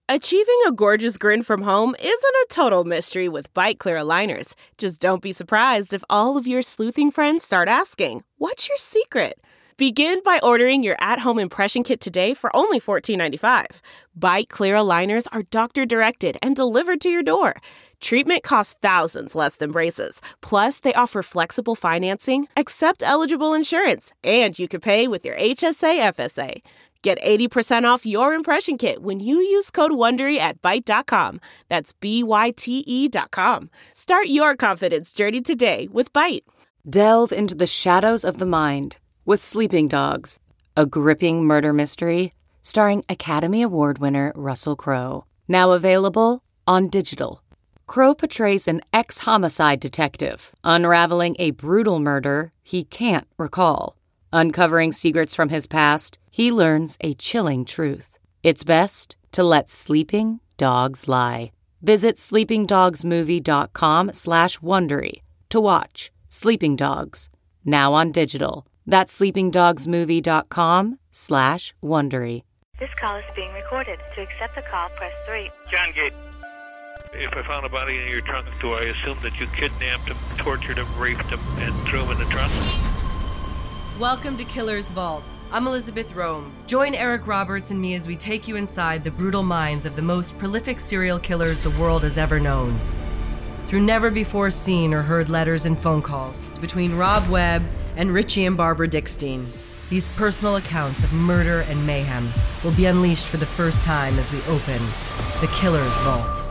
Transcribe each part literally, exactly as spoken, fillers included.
Achieving a gorgeous grin from home isn't a total mystery with Byte Clear aligners. Just don't be surprised if all of your sleuthing friends start asking, "What's your secret?" Begin by ordering your at-home impression kit today for only fourteen ninety-five. Byte Clear aligners are doctor-directed and delivered to your door. Treatment costs thousands less than braces. Plus, they offer flexible financing, accept eligible insurance, and you can pay with your H S A F S A. Get eighty percent off your impression kit when you use code WONDERY at byte dot com. That's B Y T E dot com. Start your confidence journey today with Byte. Delve into the shadows of the mind with Sleeping Dogs, a gripping murder mystery starring Academy Award winner Russell Crowe. Now available on digital. Crowe portrays an ex-homicide detective unraveling a brutal murder he can't recall. Uncovering secrets from his past, he learns a chilling truth. It's best to let sleeping dogs lie. Visit sleepingdogsmovie.com slash Wondery to watch Sleeping Dogs, now on digital. That's sleepingdogsmovie.com slash Wondery. This call is being recorded. To accept the call, press three. John Gate. If I found a body in your trunk, do I assume that you kidnapped him, tortured him, raped him, and threw him in the trunk? Welcome to Killer's Vault. I'm Elizabeth Rome. Join Eric Roberts and me as we take you inside the brutal minds of the most prolific serial killers the world has ever known. Through never-before-seen or heard letters and phone calls between Rob Webb and Richie and Barbara Dickstein, these personal accounts of murder and mayhem will be unleashed for the first time as we open the Killer's Vault.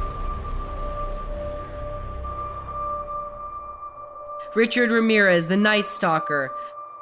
Richard Ramirez, the Night Stalker.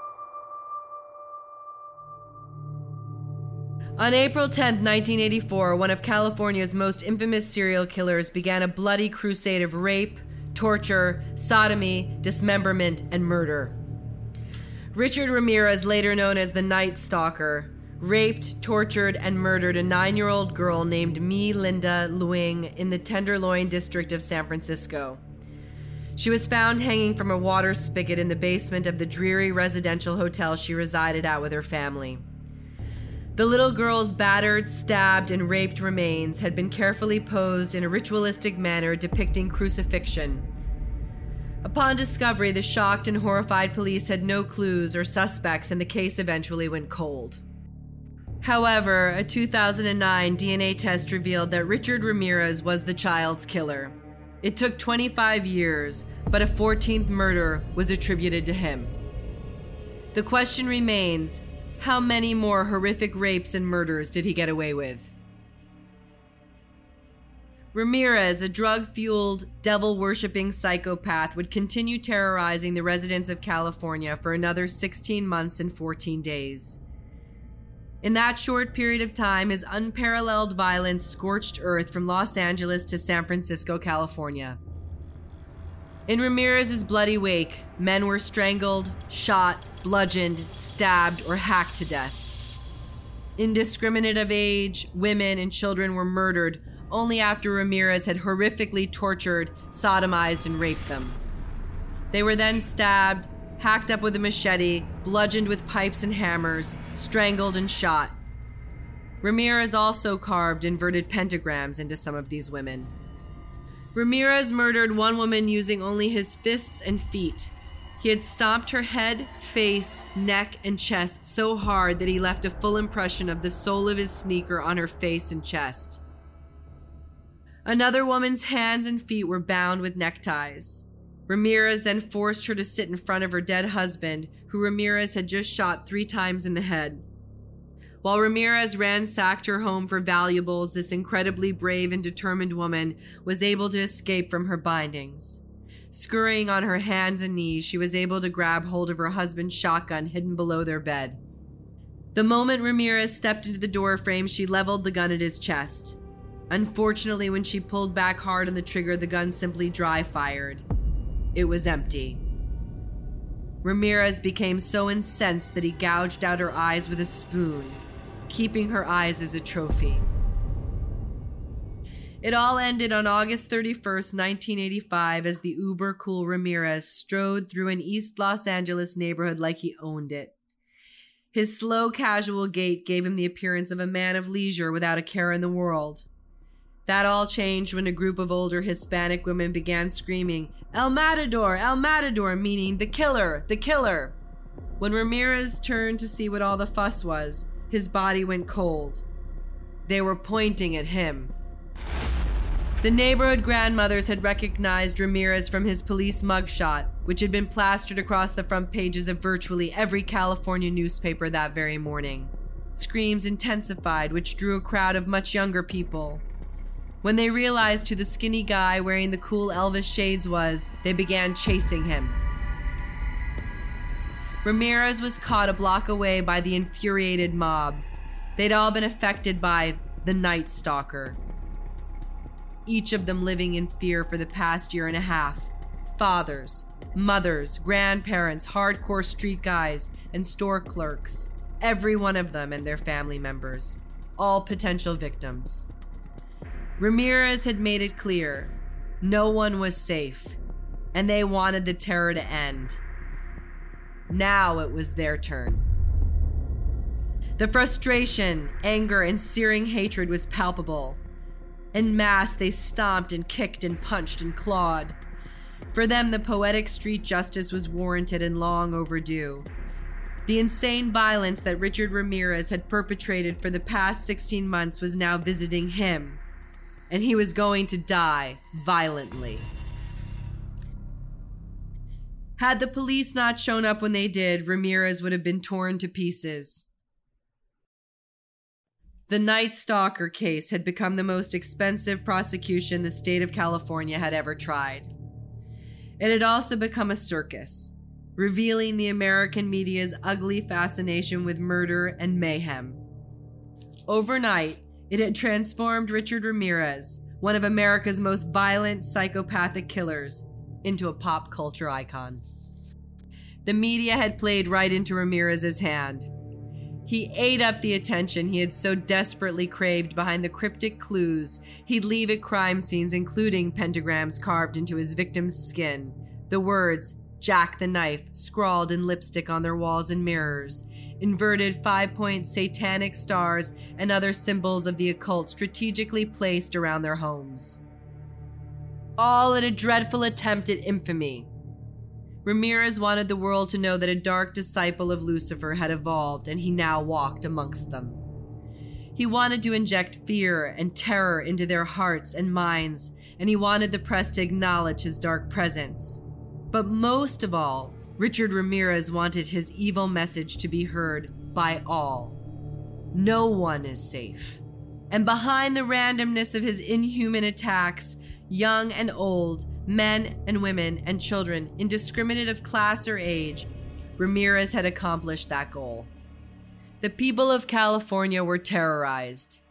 On April tenth, nineteen eighty-four, one of California's most infamous serial killers began a bloody crusade of rape, torture, sodomy, dismemberment, and murder. Richard Ramirez, later known as the Night Stalker, raped, tortured, and murdered a nine-year-old girl named Mi Linda Luing in the Tenderloin district of San Francisco. She was found hanging from a water spigot in the basement of the dreary residential hotel she resided at with her family. The little girl's battered, stabbed, and raped remains had been carefully posed in a ritualistic manner depicting crucifixion. Upon discovery, the shocked and horrified police had no clues or suspects, and the case eventually went cold. However, a two thousand nine D N A test revealed that Richard Ramirez was the child's killer. It took twenty-five years, but a fourteenth murder was attributed to him. The question remains, how many more horrific rapes and murders did he get away with? Ramirez, a drug-fueled, devil-worshipping psychopath, would continue terrorizing the residents of California for another sixteen months and fourteen days. In that short period of time, his unparalleled violence scorched earth from Los Angeles to San Francisco, California. In Ramirez's bloody wake, men were strangled, shot, bludgeoned, stabbed, or hacked to death. Indiscriminate of age, women and children were murdered only after Ramirez had horrifically tortured, sodomized, and raped them. They were then stabbed, hacked up with a machete, bludgeoned with pipes and hammers, strangled, and shot. Ramirez also carved inverted pentagrams into some of these women. Ramirez murdered one woman using only his fists and feet. He had stomped her head, face, neck, and chest so hard that he left a full impression of the sole of his sneaker on her face and chest. Another woman's hands and feet were bound with neckties. Ramirez then forced her to sit in front of her dead husband, who Ramirez had just shot three times in the head. While Ramirez ransacked her home for valuables, this incredibly brave and determined woman was able to escape from her bindings. Scurrying on her hands and knees, she was able to grab hold of her husband's shotgun hidden below their bed. The moment Ramirez stepped into the doorframe, she leveled the gun at his chest. Unfortunately, when she pulled back hard on the trigger, the gun simply dry-fired. It was empty. Ramirez became so incensed that he gouged out her eyes with a spoon, keeping her eyes as a trophy. It all ended on August thirty-first, nineteen eighty-five, as the uber-cool Ramirez strode through an East Los Angeles neighborhood like he owned it. His slow, casual gait gave him the appearance of a man of leisure without a care in the world. That all changed when a group of older Hispanic women began screaming, "El Matador! El Matador!" meaning the killer, the killer. When Ramirez turned to see what all the fuss was, his body went cold. They were pointing at him. The neighborhood grandmothers had recognized Ramirez from his police mugshot, which had been plastered across the front pages of virtually every California newspaper that very morning. Screams intensified, which drew a crowd of much younger people. When they realized who the skinny guy wearing the cool Elvis shades was, they began chasing him. Ramirez was caught a block away by the infuriated mob. They'd all been affected by the Night Stalker. Each of them living in fear for the past year and a half. Fathers, mothers, grandparents, hardcore street guys, and store clerks. Every one of them and their family members. All potential victims. Ramirez had made it clear. No one was safe. And they wanted the terror to end. Now it was their turn. The frustration, anger, and searing hatred was palpable. En masse, they stomped and kicked and punched and clawed. For them, the poetic street justice was warranted and long overdue. The insane violence that Richard Ramirez had perpetrated for the past sixteen months was now visiting him, and he was going to die violently. Had the police not shown up when they did, Ramirez would have been torn to pieces. The Night Stalker case had become the most expensive prosecution the state of California had ever tried. It had also become a circus, revealing the American media's ugly fascination with murder and mayhem. Overnight, it had transformed Richard Ramirez, one of America's most violent psychopathic killers, into a pop culture icon. The media had played right into Ramirez's hand. He ate up the attention he had so desperately craved behind the cryptic clues he'd leave at crime scenes, including pentagrams carved into his victim's skin, the words, "Jack the Knife," scrawled in lipstick on their walls and mirrors, inverted five-point satanic stars, and other symbols of the occult strategically placed around their homes. All in a dreadful attempt at infamy. Ramirez wanted the world to know that a dark disciple of Lucifer had evolved, and he now walked amongst them. He wanted to inject fear and terror into their hearts and minds, and he wanted the press to acknowledge his dark presence. But most of all, Richard Ramirez wanted his evil message to be heard by all. No one is safe. And behind the randomness of his inhuman attacks, young and old, men and women and children, indiscriminate of class or age, Ramirez had accomplished that goal. The people of California were terrorized.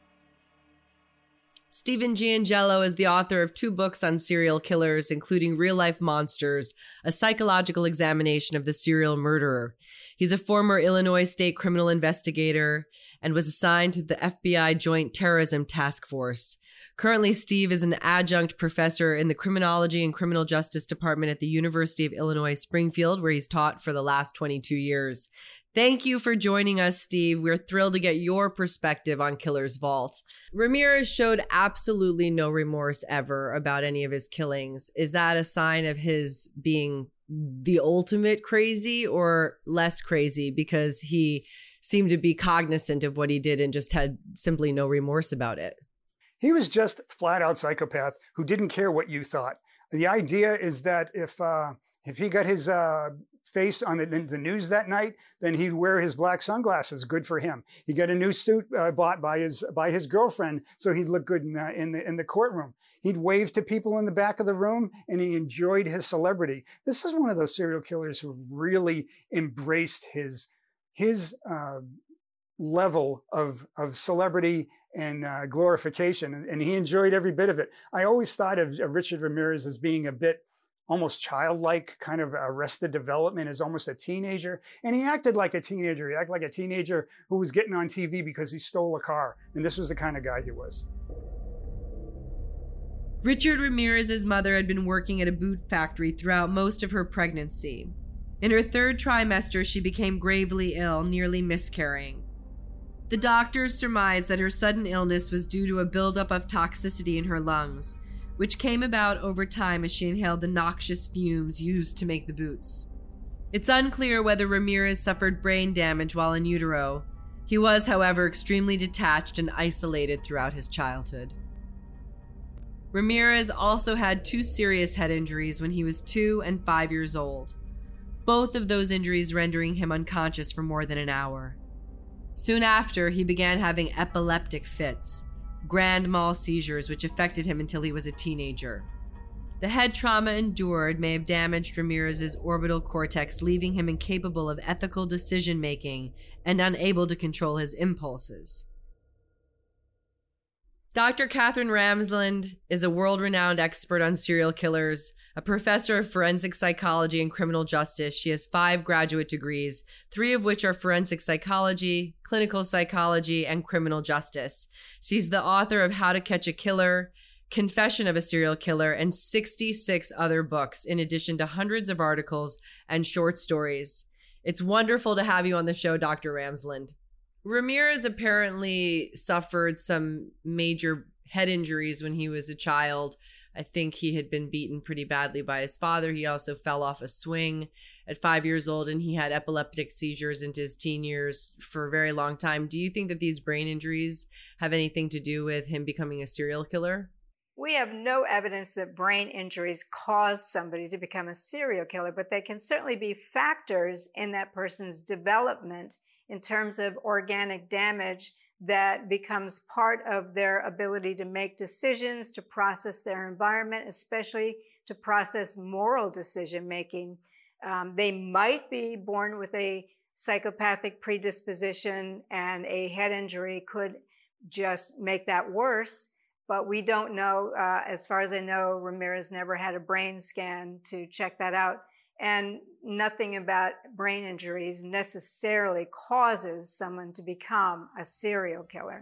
Stephen Giangelo is the author of two books on serial killers, including Real Life Monsters, a psychological examination of the serial murderer. He's a former Illinois state criminal investigator and was assigned to the F B I Joint Terrorism Task Force. Currently, Steve is an adjunct professor in the Criminology and Criminal Justice Department at the University of Illinois Springfield, where he's taught for the last twenty-two years. Thank you for joining us, Steve. We're thrilled to get your perspective on Killer's Vault. Ramirez showed absolutely no remorse ever about any of his killings. Is that a sign of his being the ultimate crazy or less crazy because he seemed to be cognizant of what he did and just had simply no remorse about it? He was just flat out psychopath who didn't care what you thought. The idea is that if uh, if he got his uh, face on the, the news that night, then he'd wear his black sunglasses. Good for him. He got a new suit uh, bought by his by his girlfriend, so he'd look good in the, in the in the courtroom. He'd wave to people in the back of the room, and he enjoyed his celebrity. This is one of those serial killers who really embraced his his uh, level of of celebrity and uh, glorification, and, and he enjoyed every bit of it. I always thought of, of Richard Ramirez as being a bit almost childlike, kind of arrested development as almost a teenager. And he acted like a teenager. He acted like a teenager who was getting on T V because he stole a car. And this was the kind of guy he was. Richard Ramirez's mother had been working at a boot factory throughout most of her pregnancy. In her third trimester, she became gravely ill, nearly miscarrying. The doctors surmised that her sudden illness was due to a buildup of toxicity in her lungs, which came about over time as she inhaled the noxious fumes used to make the boots. It's unclear whether Ramirez suffered brain damage while in utero. He was, however, extremely detached and isolated throughout his childhood. Ramirez also had two serious head injuries when he was two and five years old, both of those injuries rendering him unconscious for more than an hour. Soon after, he began having epileptic fits, grand mal seizures, which affected him until he was a teenager. The head trauma endured may have damaged Ramirez's orbital cortex, leaving him incapable of ethical decision-making and unable to control his impulses. Doctor Catherine Ramsland is a world-renowned expert on serial killers, a professor of forensic psychology and criminal justice. She has five graduate degrees, three of which are forensic psychology, clinical psychology, and criminal justice. She's the author of How to Catch a Killer, Confession of a Serial Killer, and sixty-six other books, in addition to hundreds of articles and short stories. It's wonderful to have you on the show, Doctor Ramsland. Ramirez apparently suffered some major head injuries when he was a child. I think he had been beaten pretty badly by his father. He also fell off a swing at five years old, and he had epileptic seizures into his teen years for a very long time. Do you think that these brain injuries have anything to do with him becoming a serial killer? We have no evidence that brain injuries cause somebody to become a serial killer, but they can certainly be factors in that person's development in terms of organic damage that becomes part of their ability to make decisions, to process their environment, especially to process moral decision-making. Um, they might be born with a psychopathic predisposition, and a head injury could just make that worse. But we don't know. Uh, as far as I know, Ramirez never had a brain scan to check that out. And nothing about brain injuries necessarily causes someone to become a serial killer.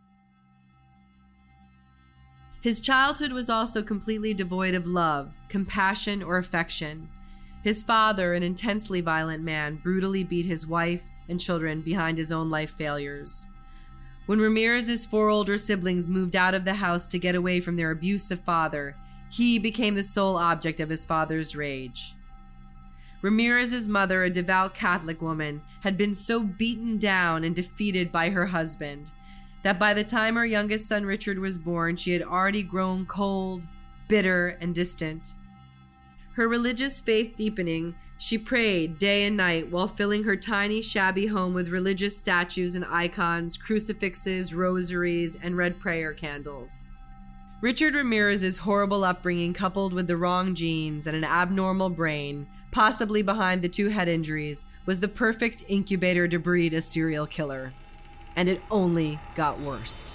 His childhood was also completely devoid of love, compassion, or affection. His father, an intensely violent man, brutally beat his wife and children behind his own life failures. When Ramirez's four older siblings moved out of the house to get away from their abusive father, he became the sole object of his father's rage. Ramirez's mother, a devout Catholic woman, had been so beaten down and defeated by her husband that by the time her youngest son Richard was born, she had already grown cold, bitter, and distant. Her religious faith deepening, she prayed day and night while filling her tiny, shabby home with religious statues and icons, crucifixes, rosaries, and red prayer candles. Richard Ramirez's horrible upbringing, coupled with the wrong genes and an abnormal brain, possibly behind the two head injuries, was the perfect incubator to breed a serial killer. And it only got worse.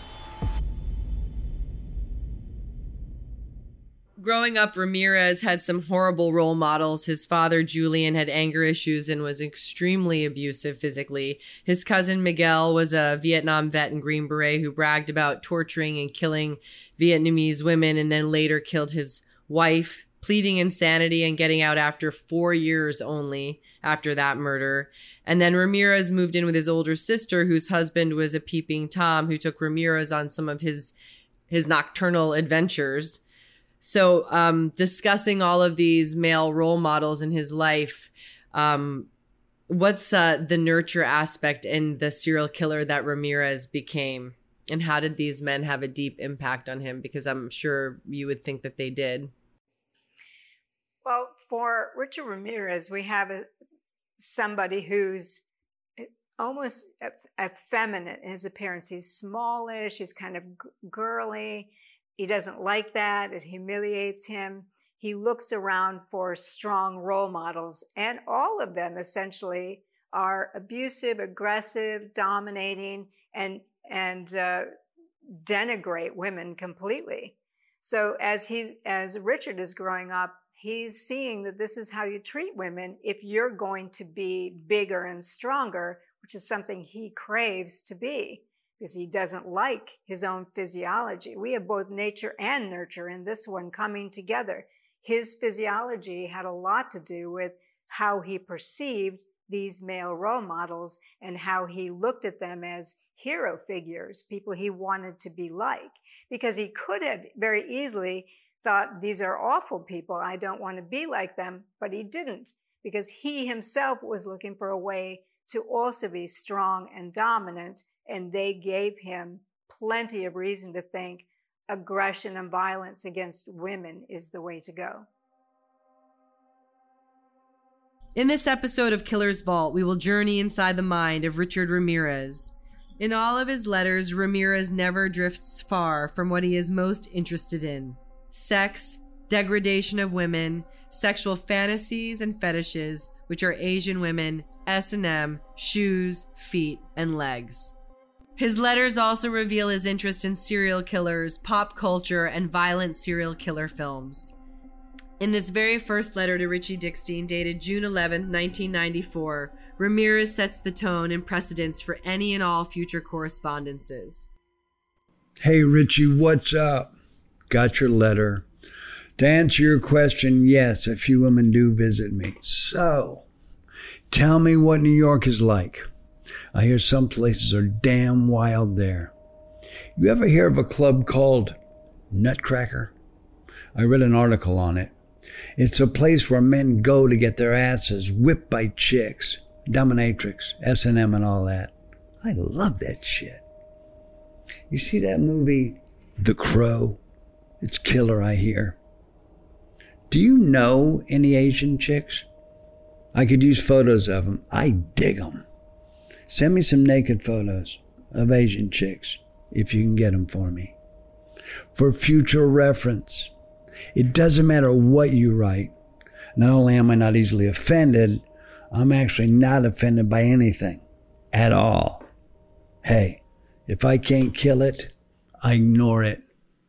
Growing up, Ramirez had some horrible role models. His father, Julian, had anger issues and was extremely abusive physically. His cousin, Miguel, was a Vietnam vet and Green Beret who bragged about torturing and killing Vietnamese women and then later killed his wife, pleading insanity and getting out after four years only after that murder. And then Ramirez moved in with his older sister, whose husband was a peeping Tom who took Ramirez on some of his, his nocturnal adventures. So um, discussing all of these male role models in his life, um, what's uh, the nurture aspect in the serial killer that Ramirez became? And how did these men have a deep impact on him? Because I'm sure you would think that they did. Well, for Richard Ramirez, we have a, somebody who's almost effeminate in his appearance. He's smallish, he's kind of g- girly. He doesn't like that. It humiliates him. He looks around for strong role models, and all of them essentially are abusive, aggressive, dominating, and and uh, denigrate women completely. So as he's as Richard is growing up, he's seeing that this is how you treat women if you're going to be bigger and stronger, which is something he craves to be, because he doesn't like his own physiology. We have both nature and nurture in this one coming together. His physiology had a lot to do with how he perceived these male role models and how he looked at them as hero figures, people he wanted to be like, because he could have very easily thought, these are awful people, I don't want to be like them, but he didn't, because he himself was looking for a way to also be strong and dominant, and they gave him plenty of reason to think aggression and violence against women is the way to go. In this episode of Killer's Vault, we will journey inside the mind of Richard Ramirez. In all of his letters, Ramirez never drifts far from what he is most interested in: sex, degradation of women, sexual fantasies and fetishes, which are Asian women, S and M, shoes, feet, and legs. His letters also reveal his interest in serial killers, pop culture, and violent serial killer films. In this very first letter to Richie Dickstein, dated June eleventh, nineteen ninety-four, Ramirez sets the tone and precedence for any and all future correspondences. Hey, Richie, what's up? Got your letter. To answer your question, yes, a few women do visit me. So, tell me what New York is like. I hear some places are damn wild there. You ever hear of a club called Nutcracker? I read an article on it. It's a place where men go to get their asses whipped by chicks, dominatrix, S and M and all that. I love that shit. You see that movie, The Crow? It's killer, I hear. Do you know any Asian chicks? I could use photos of them. I dig them. Send me some naked photos of Asian chicks, if you can get them for me. For future reference. It doesn't matter what you write. Not only am I not easily offended, I'm actually not offended by anything. At all. Hey, if I can't kill it, I ignore it.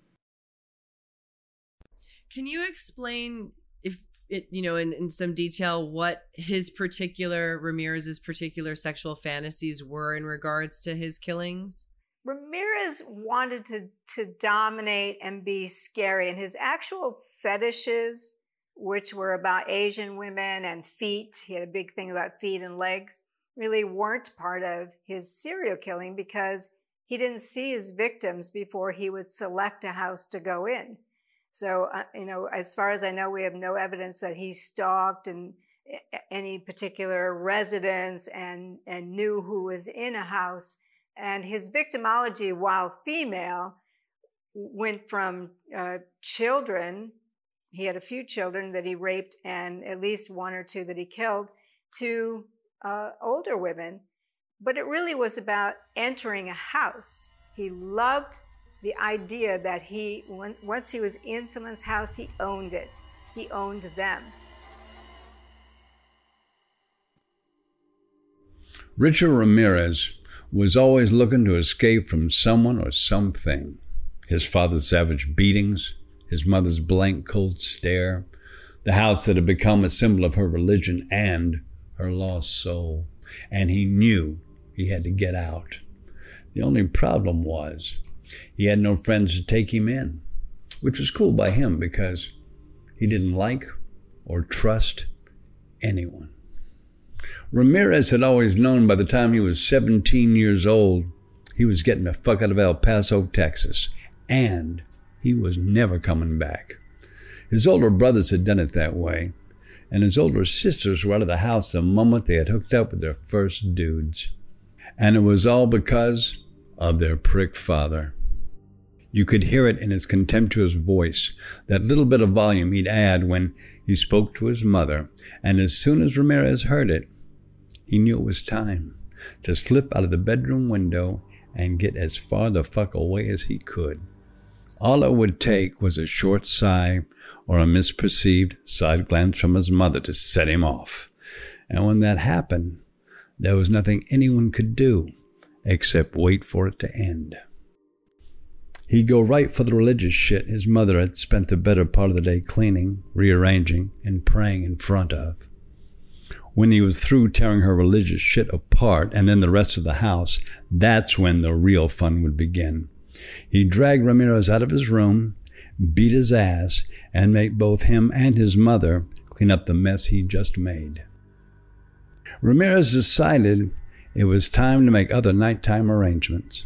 Can you explain, if it, you know, in, in some detail, what his particular, Ramirez's particular sexual fantasies were in regards to his killings? Ramirez wanted to, to dominate and be scary, and his actual fetishes, which were about Asian women and feet, he had a big thing about feet and legs, really weren't part of his serial killing because he didn't see his victims before he would select a house to go in. So, uh, you know, as far as I know, we have no evidence that he stalked in any particular residence and, and knew who was in a house. And his victimology, while female, went from uh, children, he had a few children that he raped and at least one or two that he killed, to uh, older women. But it really was about entering a house. He loved the idea that he, when, once he was in someone's house, he owned it. He owned them. Richard Ramirez was always looking to escape from someone or something. His father's savage beatings, his mother's blank, cold stare, the house that had become a symbol of her religion and her lost soul. And he knew he had to get out. The only problem was he had no friends to take him in, which was cool by him because he didn't like or trust anyone. Ramirez had always known by the time he was seventeen years old, he was getting the fuck out of El Paso, Texas, and he was never coming back. His older brothers had done it that way, and his older sisters were out of the house the moment they had hooked up with their first dudes. And it was all because of their prick father. You could hear it in his contemptuous voice, that little bit of volume he'd add when he spoke to his mother, and as soon as Ramirez heard it, he knew it was time to slip out of the bedroom window and get as far the fuck away as he could. All it would take was a short sigh or a misperceived side glance from his mother to set him off. And when that happened, there was nothing anyone could do except wait for it to end. He'd go right for the religious shit his mother had spent the better part of the day cleaning, rearranging, and praying in front of. When he was through tearing her religious shit apart and then the rest of the house, that's when the real fun would begin. He'd drag Ramirez out of his room, beat his ass, and make both him and his mother clean up the mess he'd just made. Ramirez decided it was time to make other nighttime arrangements.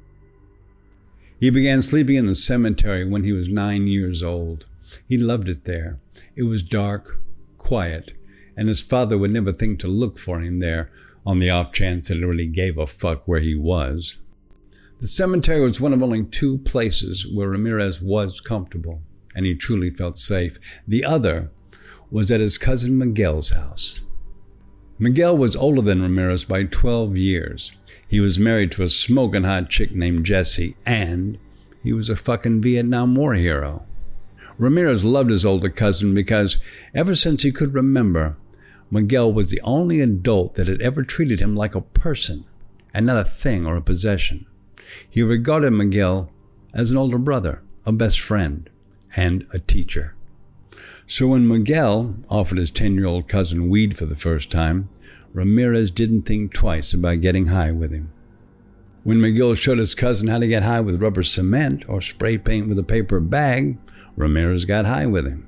He began sleeping in the cemetery when he was nine years old. He loved it there. It was dark, quiet, and his father would never think to look for him there on the off chance that it really gave a fuck where he was. The cemetery was one of only two places where Ramirez was comfortable, and he truly felt safe. The other was at his cousin Miguel's house. Miguel was older than Ramirez by twelve years. He was married to a smoking hot chick named Jessie, and he was a fucking Vietnam War hero. Ramirez loved his older cousin because ever since he could remember, Miguel was the only adult that had ever treated him like a person and not a thing or a possession. He regarded Miguel as an older brother, a best friend, and a teacher. So when Miguel offered his ten-year-old cousin weed for the first time, Ramirez didn't think twice about getting high with him. When Miguel showed his cousin how to get high with rubber cement or spray paint with a paper bag, Ramirez got high with him.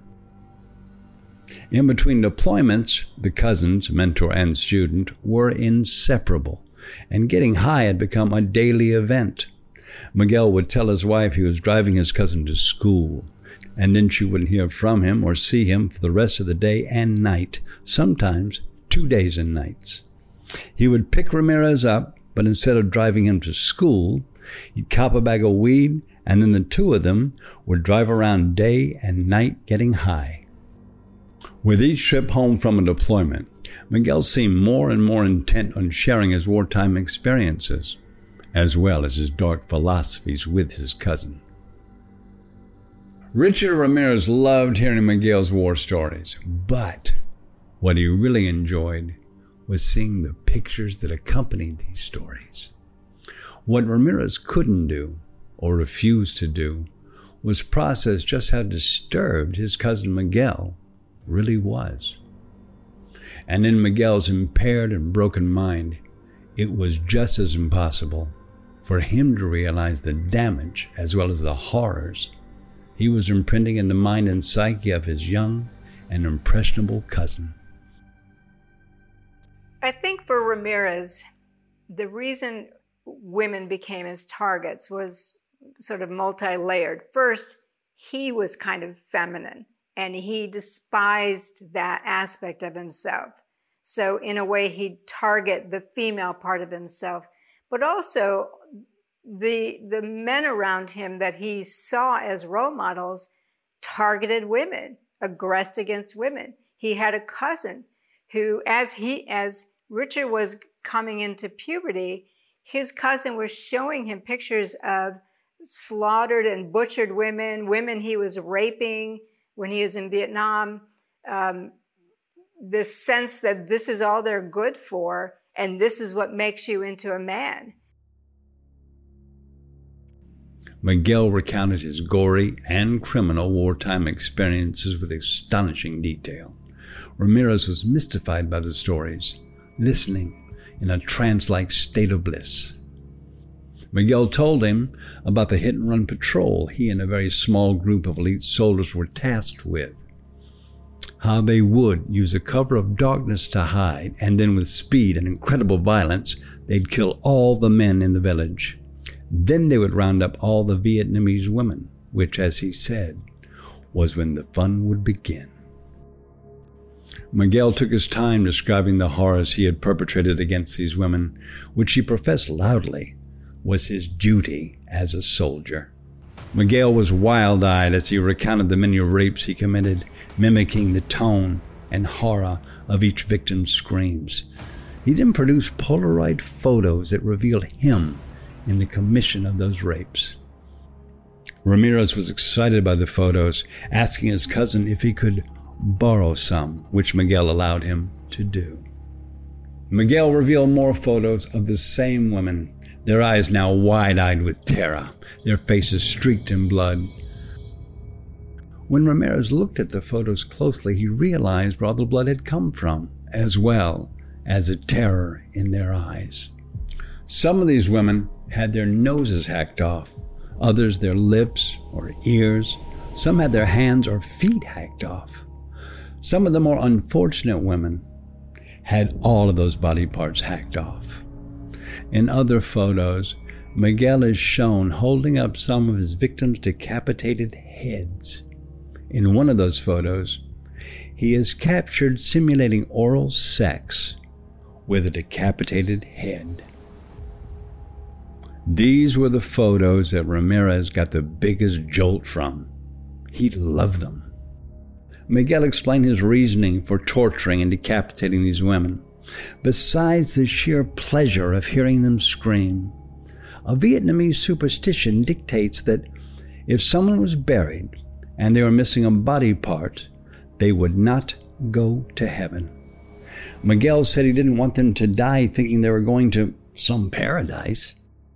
In between deployments, the cousins, mentor and student, were inseparable, and getting high had become a daily event. Miguel would tell his wife he was driving his cousin to school, and then she wouldn't hear from him or see him for the rest of the day and night, sometimes two days and nights. He would pick Ramirez up, but instead of driving him to school, he'd cop a bag of weed, and then the two of them would drive around day and night getting high. With each trip home from a deployment, Miguel seemed more and more intent on sharing his wartime experiences, as well as his dark philosophies with his cousin. Richard Ramirez loved hearing Miguel's war stories, but what he really enjoyed was seeing the pictures that accompanied these stories. What Ramirez couldn't do, or refused to do, was process just how disturbed his cousin Miguel really was. And in Miguel's impaired and broken mind, it was just as impossible for him to realize the damage as well as the horrors he was imprinting in the mind and psyche of his young and impressionable cousin. I think for Ramirez, the reason women became his targets was sort of multi-layered. First, he was kind of feminine, and he despised that aspect of himself. So in a way, he'd target the female part of himself, but also the, the men around him that he saw as role models targeted women, aggressed against women. He had a cousin who, as he, as Richard was coming into puberty, his cousin was showing him pictures of slaughtered and butchered women, women he was raping when he was in Vietnam. Um, this sense that this is all they're good for, and this is what makes you into a man. Miguel recounted his gory and criminal wartime experiences with astonishing detail. Ramirez was mystified by the stories, listening in a trance-like state of bliss. Miguel told him about the hit-and-run patrol he and a very small group of elite soldiers were tasked with. How they would use a cover of darkness to hide, and then with speed and incredible violence, they'd kill all the men in the village. Then they would round up all the Vietnamese women, which, as he said, was when the fun would begin. Miguel took his time describing the horrors he had perpetrated against these women, which he professed loudly was his duty as a soldier. Miguel was wild-eyed as he recounted the many rapes he committed, mimicking the tone and horror of each victim's screams. He then produced Polaroid photos that revealed him in the commission of those rapes. Ramirez was excited by the photos, asking his cousin if he could borrow some, which Miguel allowed him to do. Miguel revealed more photos of the same women, their eyes now wide-eyed with terror, their faces streaked in blood. When Ramirez looked at the photos closely, he realized where all the blood had come from, as well as a terror in their eyes. Some of these women had their noses hacked off, others their lips or ears. Some had their hands or feet hacked off. Some of the more unfortunate women had all of those body parts hacked off. In other photos, Miguel is shown holding up some of his victims' decapitated heads. In one of those photos, he is captured simulating oral sex with a decapitated head. These were the photos that Ramirez got the biggest jolt from. He loved them. Miguel explained his reasoning for torturing and decapitating these women. Besides the sheer pleasure of hearing them scream, a Vietnamese superstition dictates that if someone was buried and they were missing a body part, they would not go to heaven. Miguel said he didn't want them to die thinking they were going to some paradise.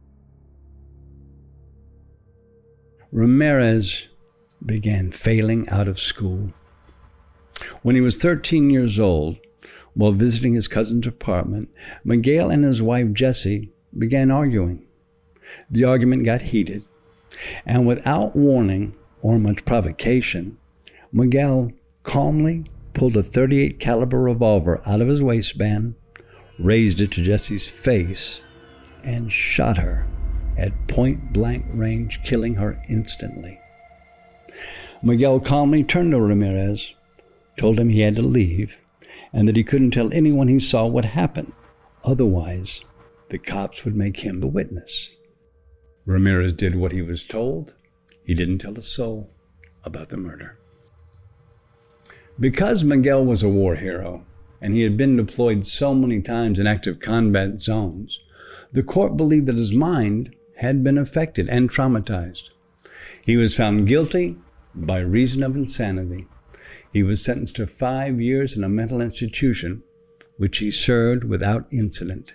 Ramirez began failing out of school. When he was thirteen years old, while visiting his cousin's apartment, Miguel and his wife Jessie began arguing. The argument got heated, and without warning or much provocation, Miguel calmly pulled a thirty-eight caliber revolver out of his waistband, raised it to Jessie's face, and shot her at point-blank range, killing her instantly. Miguel calmly turned to Ramirez, told him he had to leave, and that he couldn't tell anyone he saw what happened. Otherwise, the cops would make him the witness. Ramirez did what he was told. He didn't tell a soul about the murder. Because Miguel was a war hero, and he had been deployed so many times in active combat zones, the court believed that his mind had been affected and traumatized. He was found guilty by reason of insanity. He was sentenced to five years in a mental institution, which he served without incident.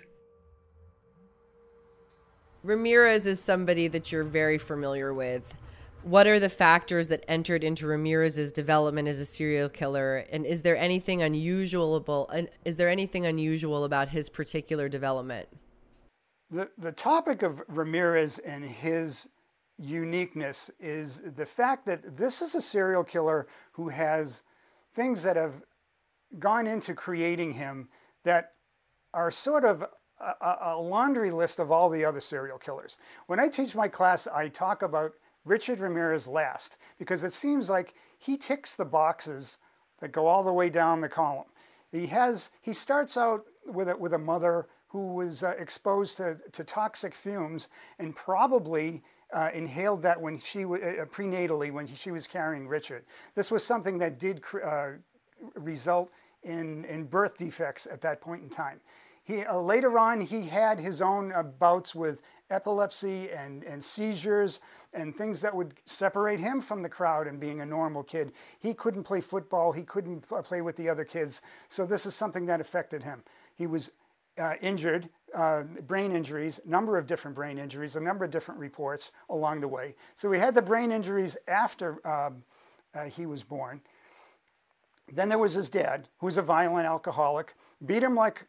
Ramirez is somebody that you're very familiar with. What are the factors that entered into Ramirez's development as a serial killer, and is there anything unusual about, is there anything unusual about his particular development? The the topic of Ramirez and his uniqueness is the fact that this is a serial killer who has things that have gone into creating him that are sort of a, a laundry list of all the other serial killers. When I teach my class, I talk about Richard Ramirez last, because it seems like he ticks the boxes that go all the way down the column. He has he starts out with a, with a mother who was uh, exposed to, to toxic fumes and probably uh, inhaled that when she w- uh, prenatally when she was carrying Richard. This was something that did uh, result in, in birth defects at that point in time. He, uh, later on, he had his own uh, bouts with epilepsy and, and seizures and things that would separate him from the crowd and being a normal kid. He couldn't play football. He couldn't play with the other kids. So this is something that affected him. He was uh, injured, uh, brain injuries, a number of different brain injuries, a number of different reports along the way. So he had the brain injuries after um, uh, he was born. Then there was his dad, who was a violent alcoholic, beat him like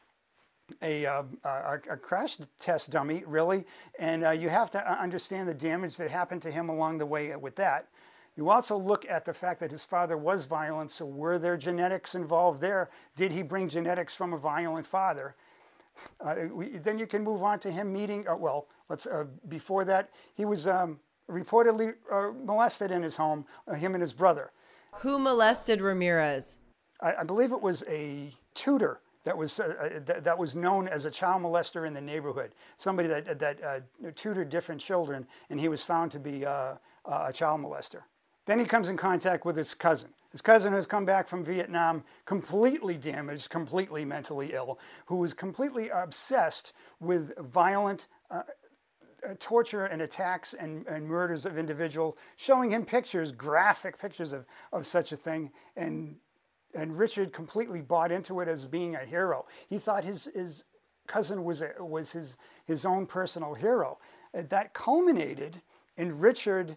A, uh, a, a crash test dummy, really, and uh, you have to understand the damage that happened to him along the way with that. You also look at the fact that his father was violent, so were there genetics involved there? Did he bring genetics from a violent father? Uh, we, then you can move on to him meeting, uh, well, let's uh, before that, he was um, reportedly uh, molested in his home, uh, him and his brother. Who molested Ramirez? I, I believe it was a tutor that was uh, th- that was known as a child molester in the neighborhood. Somebody that that uh, tutored different children, and he was found to be uh, a child molester. Then he comes in contact with his cousin. His cousin has come back from Vietnam, completely damaged, completely mentally ill, who was completely obsessed with violent uh, torture and attacks and, and murders of individuals, showing him pictures, graphic pictures of, of such a thing, and And Richard completely bought into it as being a hero. He thought his, his cousin was, a, was his, his own personal hero. That culminated in Richard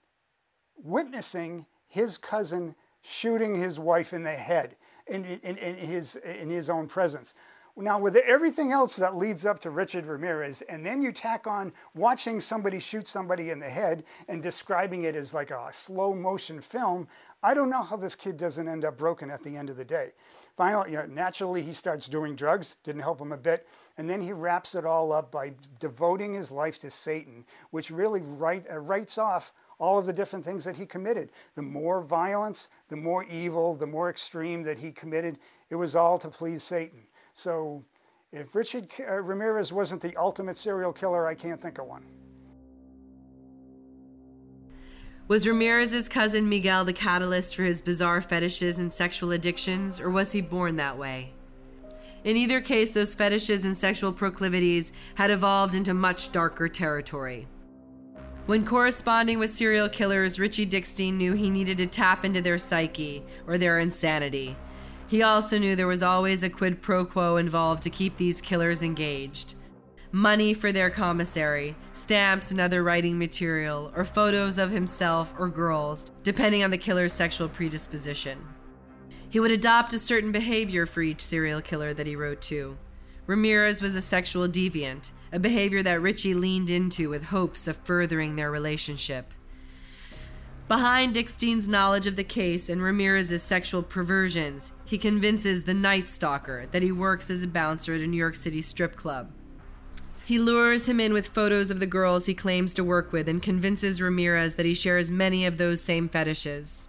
witnessing his cousin shooting his wife in the head in, in, in, his, in his own presence. Now, with everything else that leads up to Richard Ramirez, and then you tack on watching somebody shoot somebody in the head and describing it as like a slow motion film, I don't know how this kid doesn't end up broken at the end of the day. Finally, you know, naturally he starts doing drugs, didn't help him a bit, and then he wraps it all up by devoting his life to Satan, which really write, uh, writes off all of the different things that he committed. The more violence, the more evil, the more extreme that he committed, it was all to please Satan. So if Richard uh, Ramirez wasn't the ultimate serial killer, I can't think of one. Was Ramirez's cousin Miguel the catalyst for his bizarre fetishes and sexual addictions, or was he born that way? In either case, those fetishes and sexual proclivities had evolved into much darker territory. When corresponding with serial killers, Richie Dickstein knew he needed to tap into their psyche, or their insanity. He also knew there was always a quid pro quo involved to keep these killers engaged. Money for their commissary, stamps and other writing material, or photos of himself or girls, depending on the killer's sexual predisposition. He would adopt a certain behavior for each serial killer that he wrote to. Ramirez was a sexual deviant, a behavior that Richie leaned into with hopes of furthering their relationship. Behind Dickstein's knowledge of the case and Ramirez's sexual perversions, he convinces the Night Stalker that he works as a bouncer at a New York City strip club. He lures him in with photos of the girls he claims to work with and convinces Ramirez that he shares many of those same fetishes.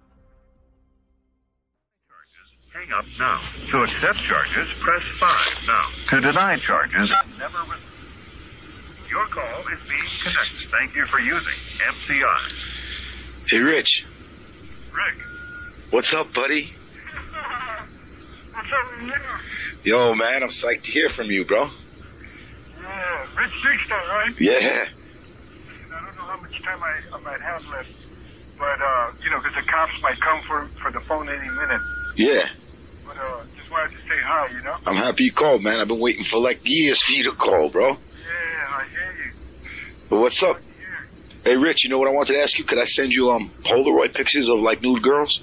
Hang up now. To accept charges, press five now. To deny charges, never listen. Your call is being connected. Thank you for using M C I. Hey, Rich. Rick. What's up, buddy? What's up with you? Yo, man, I'm psyched to hear from you, bro. Yeah, Rich Dickstein, right? Yeah. I don't know how much time I, I might have left, but, uh, you know, because the cops might come for for the phone any minute. Yeah. But, uh, just wanted to say hi, you know? I'm happy you called, man. I've been waiting for, like, years for you to call, bro. Yeah, I hear you. But what's up? Hey, Rich, you know what I wanted to ask you? Could I send you, um, Polaroid pictures of, like, nude girls?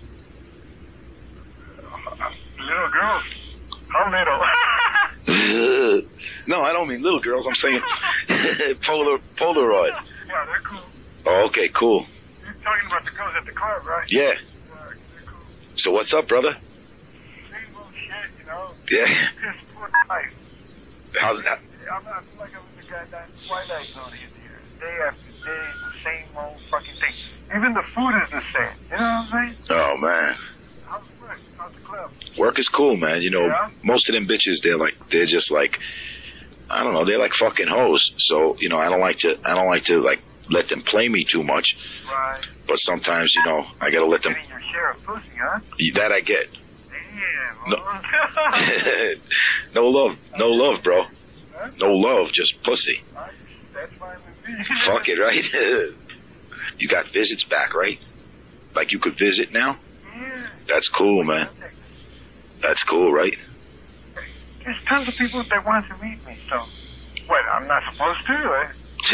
Uh, little girls? How little? No, I don't mean little girls. I'm saying Polar, Polaroid. Yeah, they're cool. Oh, okay, cool. You're talking about the girls at the club, right? Yeah. Yeah, they're cool. So what's up, brother? Same old shit, you know? Yeah. Just poor life. How's that? I'm not like I'm in the goddamn Twilight Zone here. Day after day, the same old fucking thing. Even the food is the same. You know what I'm saying? Oh, man. How's the work? How's the club? Work is cool, man. You know, Yeah? most of them bitches, they're like, they're just like, I don't know, they're like fucking hoes. So, you know, I don't like to, I don't like to, like, let them play me too much. Right. But sometimes, you know, I gotta let them, Getting your share of pussy, huh? that I get. Damn. No. No love, no love, bro. Huh? No love, just pussy. That's fine with me. Fuck it, right? You got visits back, right? Like you could visit now? Yeah. That's cool, man. That's cool, right? There's tons of people that want to meet me, so... What, I'm not supposed to, right?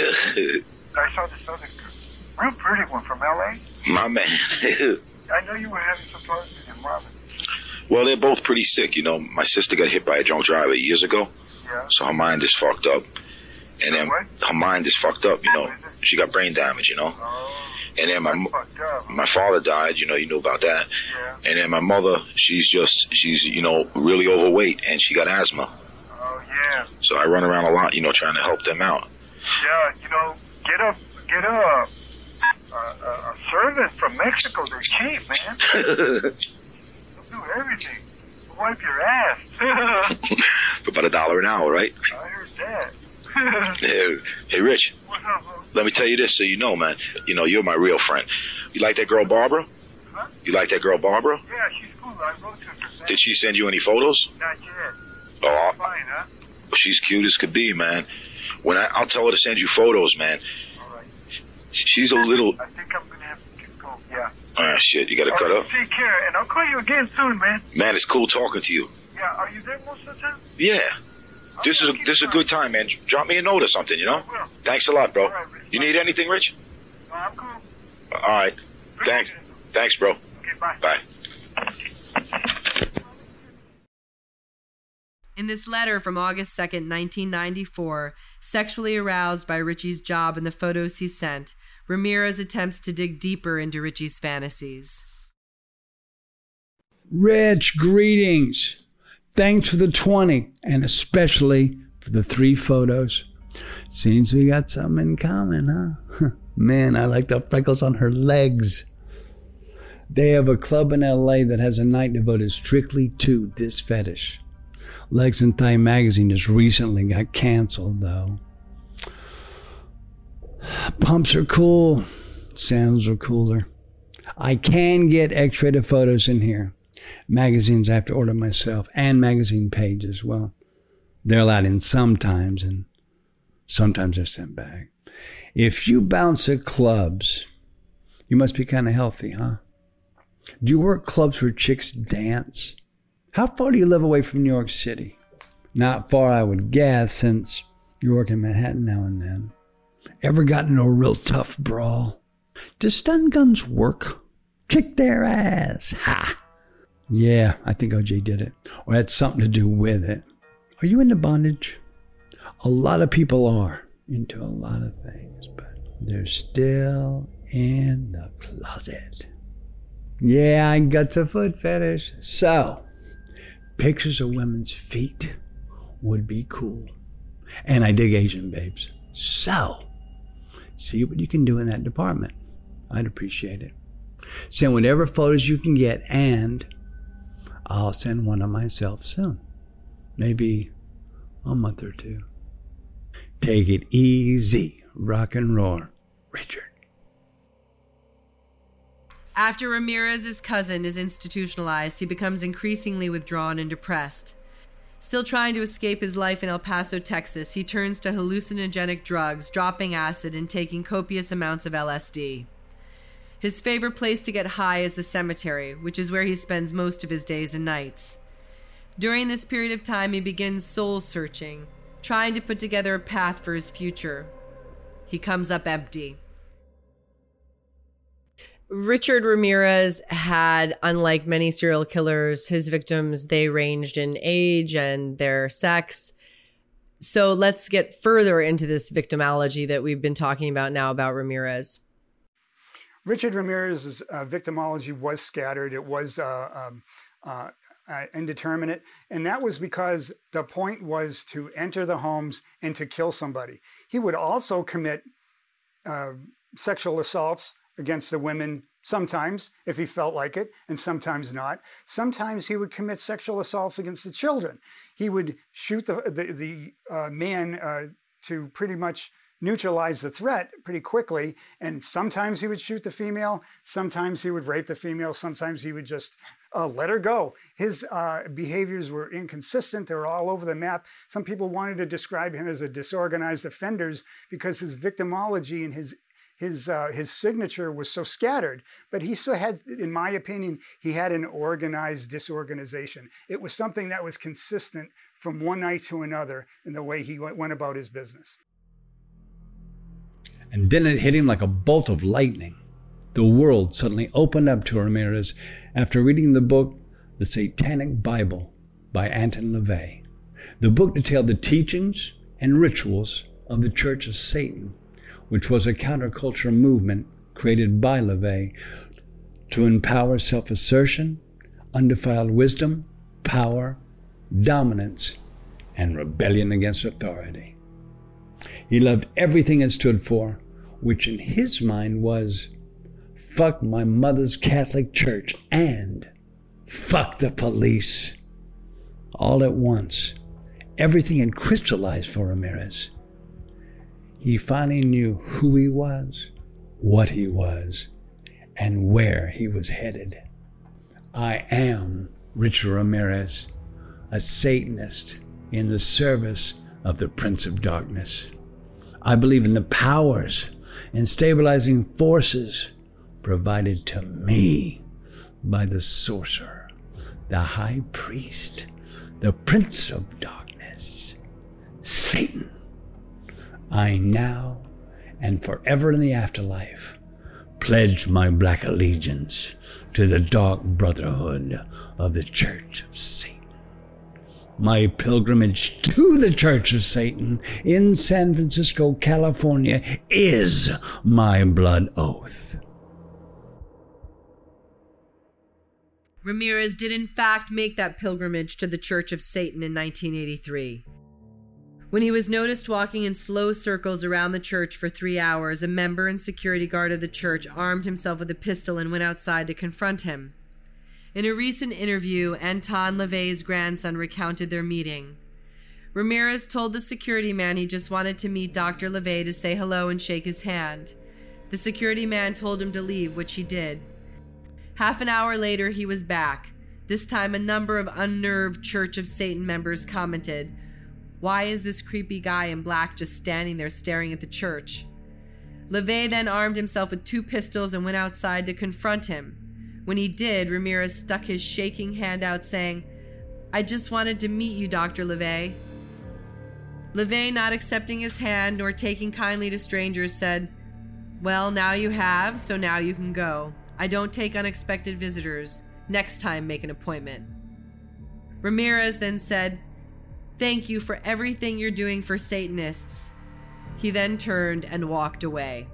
I saw this other girl, real pretty one from L A. My man. I know you were having some problems with your mom. Well, they're both pretty sick, you know. My sister got hit by a drunk driver years ago. Yeah. So her mind is fucked up. And then What? her mind is fucked up, you know. She got brain damage, you know. Oh, And then my that's fucked up. my father died, you know, you know about that. Yeah. And then my mother, she's just, she's, you know, really overweight and she got asthma. Oh, yeah. So I run around a lot, you know, trying to help them out. Yeah, you know, get a, get a, a, a, a servant from Mexico. They're cheap, man. They'll do everything. They'll wipe your ass. For about a dollar an hour, right? I heard that. Hey, hey, Rich, What's up, bro? let me tell you this so you know, man. You know, you're my real friend. You like that girl Barbara? Huh? You like that girl Barbara? Yeah, she's cool. I wrote to her. Did she send you any photos? Not yet. Oh, Fine, huh? she's cute as could be, man. When I, I'll tell her to send you photos, man. All right. She's a little... I think I'm going to have to go. Yeah. Ah, shit, you gotta All cut right, up. Take care, and I'll call you again soon, man. Man, it's cool talking to you. Yeah, are you there most of the time? Yeah. This is a, this is a good time, man. Drop me a note or something, you know? I will. Thanks a lot, bro. All right, Rich. You need anything, Rich? No, I'm cool. All right. Thanks. Thanks, bro. Okay, bye. Bye. In this letter from August second, nineteen ninety-four, sexually aroused by Richie's job and the photos he sent, Ramirez attempts to dig deeper into Richie's fantasies. Rich, greetings. Thanks for the twenty, and especially for the three photos. Seems we got something in common, huh? Man, I like the freckles on her legs. They have a club in L A that has a night devoted strictly to this fetish. Legs and Thigh magazine just recently got canceled, though. Pumps are cool. Sandals are cooler. I can get X-rated photos in here. Magazines I have to order myself, and magazine pages. Well, they're allowed in sometimes, and sometimes they're sent back. If you bounce at clubs, you must be kind of healthy, huh? Do you work clubs where chicks dance? How far do you live away from New York City? Not far, I would guess, since you work in Manhattan now and then. Ever gotten into a real tough brawl? Do stun guns work? Kick their ass. Ha! Yeah, I think O J did it. Or had something to do with it. Are you into bondage? A lot of people are into a lot of things, but they're still in the closet. Yeah, I got a foot fetish. So, pictures of women's feet would be cool. And I dig Asian babes. So, see what you can do in that department. I'd appreciate it. Send whatever photos you can get, and I'll send one of myself soon. Maybe a month or two. Take it easy. Rock and roll. Richard. After Ramirez's cousin is institutionalized, he becomes increasingly withdrawn and depressed. Still trying to escape his life in El Paso, Texas, he turns to hallucinogenic drugs, dropping acid and taking copious amounts of L S D. His favorite place to get high is the cemetery, which is where he spends most of his days and nights. During this period of time, he begins soul-searching, trying to put together a path for his future. He comes up empty. Richard Ramirez had, unlike many serial killers, his victims, they ranged in age and their sex. So let's get further into this victimology that we've been talking about now about Ramirez. Richard Ramirez's uh, victimology was scattered. It was uh, um, uh, uh, indeterminate. And that was because the point was to enter the homes and to kill somebody. He would also commit uh, sexual assaults against the women sometimes, if he felt like it, and sometimes not. Sometimes he would commit sexual assaults against the children. He would shoot the, the, the uh, man uh, to pretty much neutralize the threat pretty quickly. And sometimes he would shoot the female. Sometimes he would rape the female. Sometimes he would just uh, let her go. His uh, behaviors were inconsistent. They were all over the map. Some people wanted to describe him as a disorganized offender because his victimology and his His uh, his signature was so scattered, but he still had, in my opinion, he had an organized disorganization. It was something that was consistent from one night to another in the way he went about his business. And then it hit him like a bolt of lightning. The world suddenly opened up to Ramirez after reading the book, The Satanic Bible by Anton LaVey. The book detailed the teachings and rituals of the Church of Satan, which was a counterculture movement created by LaVey to empower self-assertion, undefiled wisdom, power, dominance, and rebellion against authority. He loved everything it stood for, which in his mind was fuck my mother's Catholic Church and fuck the police. All at once, everything had crystallized for Ramirez. He finally knew who he was, what he was, and where he was headed. I am Richard Ramirez, a Satanist in the service of the Prince of Darkness. I believe in the powers and stabilizing forces provided to me by the sorcerer, the high priest, the Prince of Darkness, Satan. I now and forever in the afterlife pledge my black allegiance to the dark brotherhood of the Church of Satan. My pilgrimage to the Church of Satan in San Francisco, California, is my blood oath. Ramirez did in fact make that pilgrimage to the Church of Satan in nineteen eighty-three. When he was noticed walking in slow circles around the church for three hours, a member and security guard of the church armed himself with a pistol and went outside to confront him. In a recent interview, Anton LaVey's grandson recounted their meeting. Ramirez told the security man he just wanted to meet Doctor LaVey to say hello and shake his hand. The security man told him to leave, which he did. Half an hour later, he was back. This time, a number of unnerved Church of Satan members commented, "Why is this creepy guy in black just standing there staring at the church?" LaVey then armed himself with two pistols and went outside to confront him. When he did, Ramirez stuck his shaking hand out, saying, "I just wanted to meet you, Doctor LaVey." LaVey, not accepting his hand nor taking kindly to strangers, said, "Well, now you have, so now you can go. I don't take unexpected visitors. Next time, make an appointment." Ramirez then said, "Thank you for everything you're doing for Satanists." He then turned and walked away.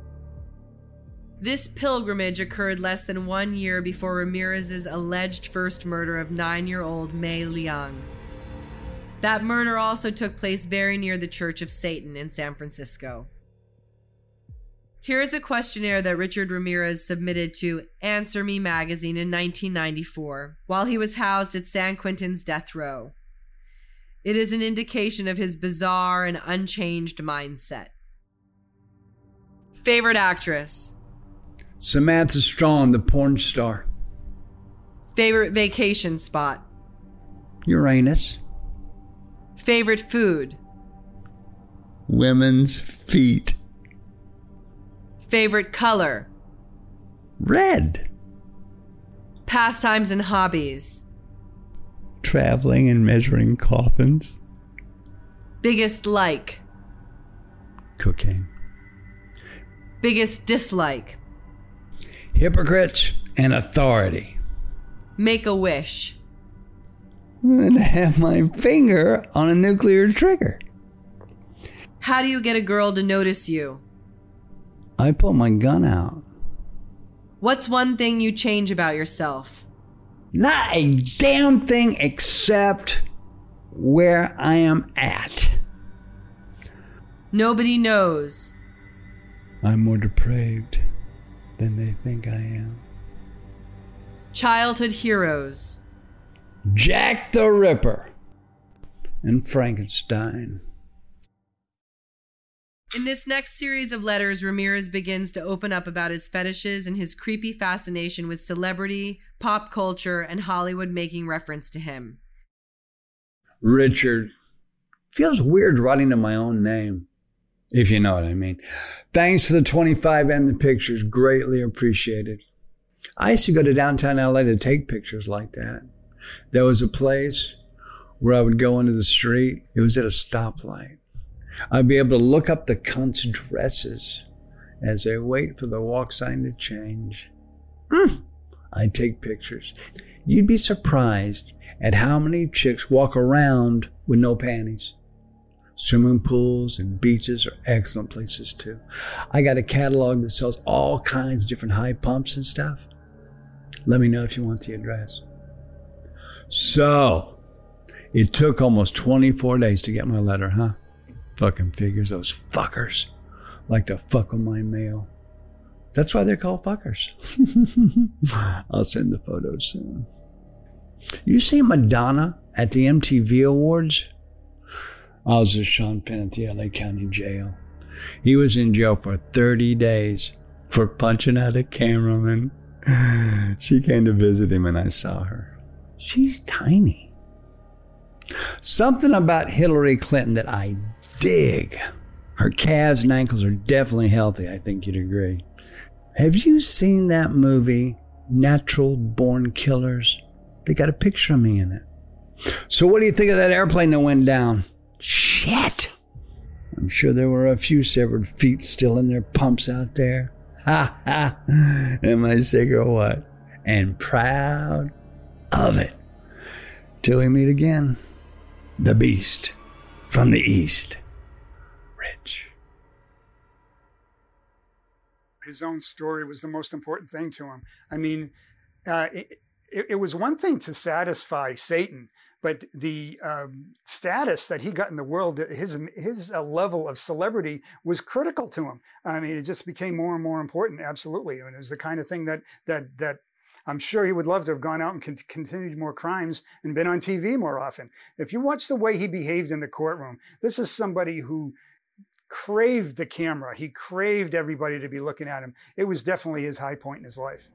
This pilgrimage occurred less than one year before Ramirez's alleged first murder of nine-year-old Mei Liang. That murder also took place very near the Church of Satan in San Francisco. Here is a questionnaire that Richard Ramirez submitted to Answer Me magazine in nineteen ninety-four, while he was housed at San Quentin's death row. It is an indication of his bizarre and unchanged mindset. Favorite actress? Samantha Strong, the porn star. Favorite vacation spot? Uranus. Favorite food? Women's feet. Favorite color? Red. Pastimes and hobbies? Traveling and measuring coffins. Biggest like? Cocaine. Biggest dislike? Hypocrites and authority. Make a wish? And have my finger on a nuclear trigger. How do you get a girl to notice you? I pull my gun out. What's one thing you change about yourself? Not a damn thing except where I am at. Nobody knows. I'm more depraved than they think I am. Childhood heroes? Jack the Ripper and Frankenstein. In this next series of letters, Ramirez begins to open up about his fetishes and his creepy fascination with celebrity, pop culture, and Hollywood making reference to him. Richard. Feels weird writing to my own name, if you know what I mean. Thanks for the twenty-five and the pictures. Greatly appreciated. I used to go to downtown L A to take pictures like that. There was a place where I would go into the street. It was at a stoplight. I'd be able to look up the cunts' dresses as they wait for the walk sign to change. Mm. I'd take pictures. You'd be surprised at how many chicks walk around with no panties. Swimming pools and beaches are excellent places too. I got a catalog that sells all kinds of different high pumps and stuff. Let me know if you want the address. So, it took almost twenty-four days to get my letter, huh? Fucking figures, those fuckers like to fuck with my mail. That's why they're called fuckers. I'll send the photos soon. You see Madonna at the M T V Awards? I was with Sean Penn at the L A County Jail. He was in jail for thirty days for punching out a cameraman. She came to visit him and I saw her. She's tiny. Something about Hillary Clinton that I dig. Her calves and ankles are definitely healthy, I think you'd agree. Have you seen that movie, Natural Born Killers? They got a picture of me in it. So what do you think of that airplane that went down? Shit! I'm sure there were a few severed feet still in their pumps out there. Ha ha! Am I sick or what? And proud of it. Till we meet again. the beast from the east, Rich. His own story was the most important thing to him. I mean, uh, it, it, it was one thing to satisfy Satan, but the um, status that he got in the world, his his uh, level of celebrity was critical to him. I mean, it just became more and more important. Absolutely, and it was the kind of thing that that that I'm sure he would love to have gone out and con- continued more crimes and been on T V more often. If you watch the way he behaved in the courtroom, this is somebody who craved the camera. He craved everybody to be looking at him. It was definitely his high point in his life.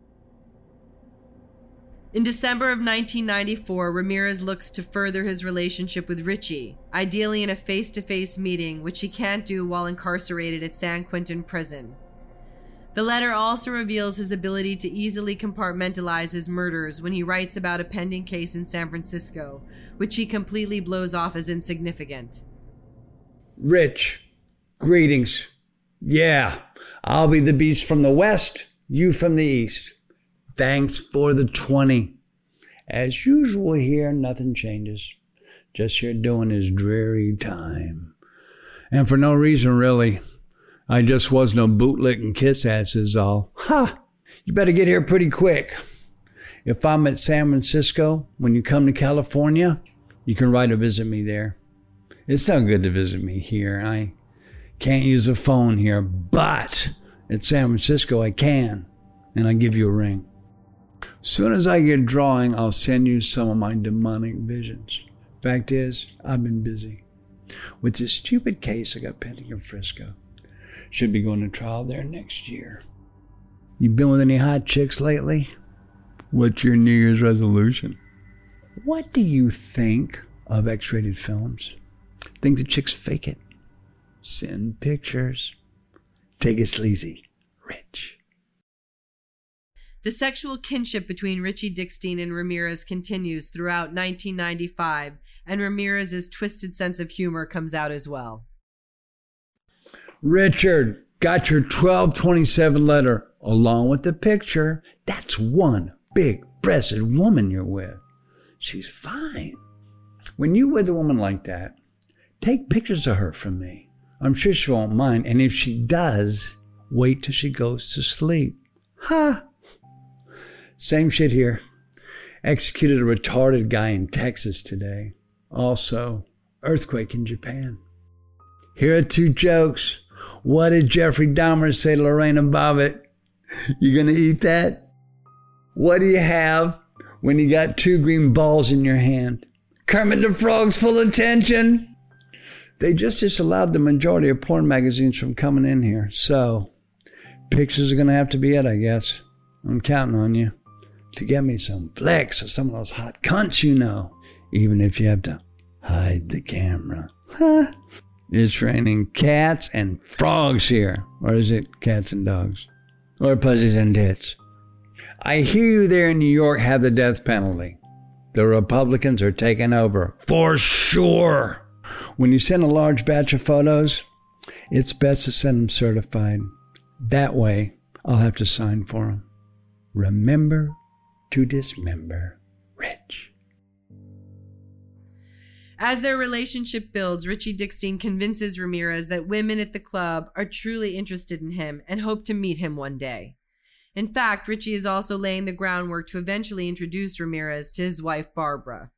In December of nineteen ninety-four, Ramirez looks to further his relationship with Richie, ideally in a face-to-face meeting, which he can't do while incarcerated at San Quentin Prison. The letter also reveals his ability to easily compartmentalize his murders when he writes about a pending case in San Francisco, which he completely blows off as insignificant. Rich, greetings. Yeah, I'll be the beast from the west, you from the east. Thanks for the twenty. As usual here, nothing changes. Just here doing his dreary time. And for no reason, really. I just was no bootlicking kiss asses all. Ha! You better get here pretty quick. If I'm at San Francisco, when you come to California, you can write to visit me there. It's not good to visit me here. I can't use a phone here, but at San Francisco I can, and I'll give you a ring. Soon as I get drawing, I'll send you some of my demonic visions. Fact is, I've been busy with this stupid case I got pending in Frisco. Should be going to trial there next year. You been with any hot chicks lately? What's your New Year's resolution? What do you think of X-rated films? Think the chicks fake it? Send pictures. Take it sleazy, Rich. The sexual kinship between Richie Dickstein and Ramirez continues throughout nineteen ninety-five, and Ramirez's twisted sense of humor comes out as well. Richard, got your twelve twenty-seven letter along with the picture. That's one big-breasted woman you're with. She's fine. When you're with a woman like that, take pictures of her from me. I'm sure she won't mind, and if she does, wait till she goes to sleep. Ha! Same shit here. Executed a retarded guy in Texas today. Also, earthquake in Japan. Here are two jokes. What did Jeffrey Dahmer say to Lorena Bobbitt? You gonna eat that? What do you have when you got two green balls in your hand? Kermit the Frog's full of tension. They just disallowed the majority of porn magazines from coming in here. So, pictures are gonna have to be it, I guess. I'm counting on you to get me some flicks of some of those hot cunts you know, even if you have to hide the camera. Huh? It's raining cats and frogs here. Or is it cats and dogs? Or pussies and tits? I hear you there in New York have the death penalty. The Republicans are taking over. For sure. When you send a large batch of photos, it's best to send them certified. That way, I'll have to sign for them. Remember to dismember, Rich. As their relationship builds, Richie Dickstein convinces Ramirez that women at the club are truly interested in him and hope to meet him one day. In fact, Richie is also laying the groundwork to eventually introduce Ramirez to his wife, Barbara.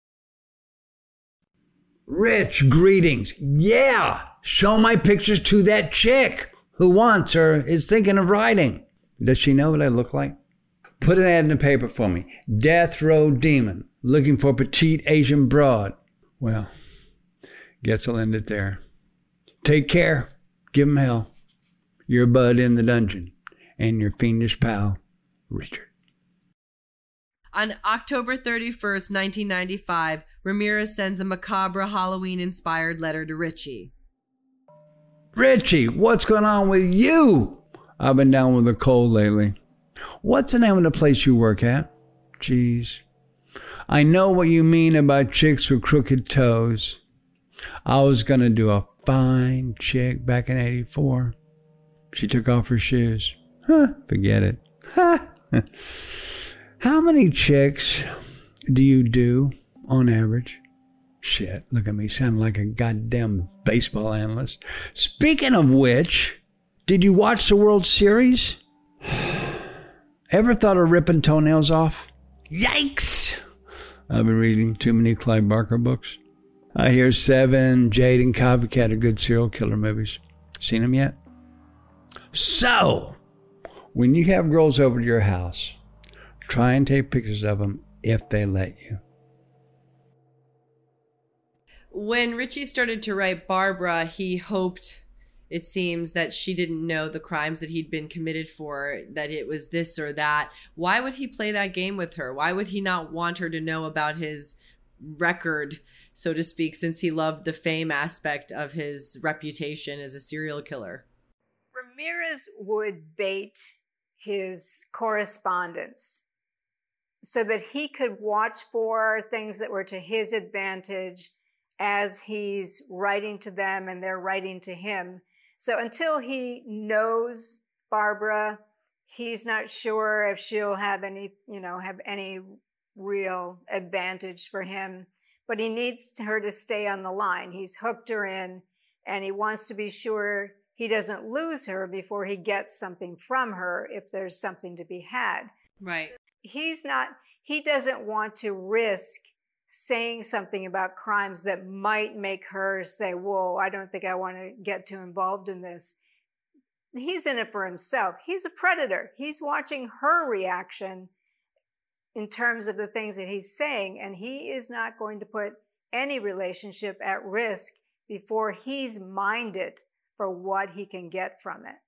Rich, greetings. Yeah, show my pictures to that chick who wants or is thinking of writing. Does she know what I look like? Put an ad in the paper for me. Death Row Demon, looking for petite Asian broad. Well, guess I'll end it there. Take care. Give 'em hell. Your bud in the dungeon. And your fiendish pal, Richard. On October thirty-first, nineteen ninety-five, Ramirez sends a macabre Halloween-inspired letter to Richie. Richie, what's going on with you? I've been down with a cold lately. What's the name of the place you work at? Jeez. I know what you mean about chicks with crooked toes. I was going to do a fine chick back in eighty-four. She took off her shoes. Huh, forget it. How many chicks do you do on average? Shit, look at me, sound like a goddamn baseball analyst. Speaking of which, did you watch the World Series? Ever thought of ripping toenails off? Yikes! I've been reading too many Clive Barker books. I hear Seven, Jade, and Copycat are good serial killer movies. Seen them yet? So, when you have girls over to your house, try and take pictures of them if they let you. When Richie started to write Barbara, he hoped, it seems, that she didn't know the crimes that he'd been committed for, that it was this or that. Why would he play that game with her? Why would he not want her to know about his record, so to speak, since he loved the fame aspect of his reputation as a serial killer? Ramirez would bait his correspondence so that he could watch for things that were to his advantage as he's writing to them and they're writing to him. So until he knows Barbara, he's not sure if she'll have any, you know, have any real advantage for him. But he needs her to stay on the line. He's hooked her in, and he wants to be sure he doesn't lose her before he gets something from her if there's something to be had. Right. He's not, he doesn't want to risk saying something about crimes that might make her say, whoa, I don't think I want to get too involved in this. He's in it for himself. He's a predator. He's watching her reaction in terms of the things that he's saying, and he is not going to put any relationship at risk before he's minded for what he can get from it.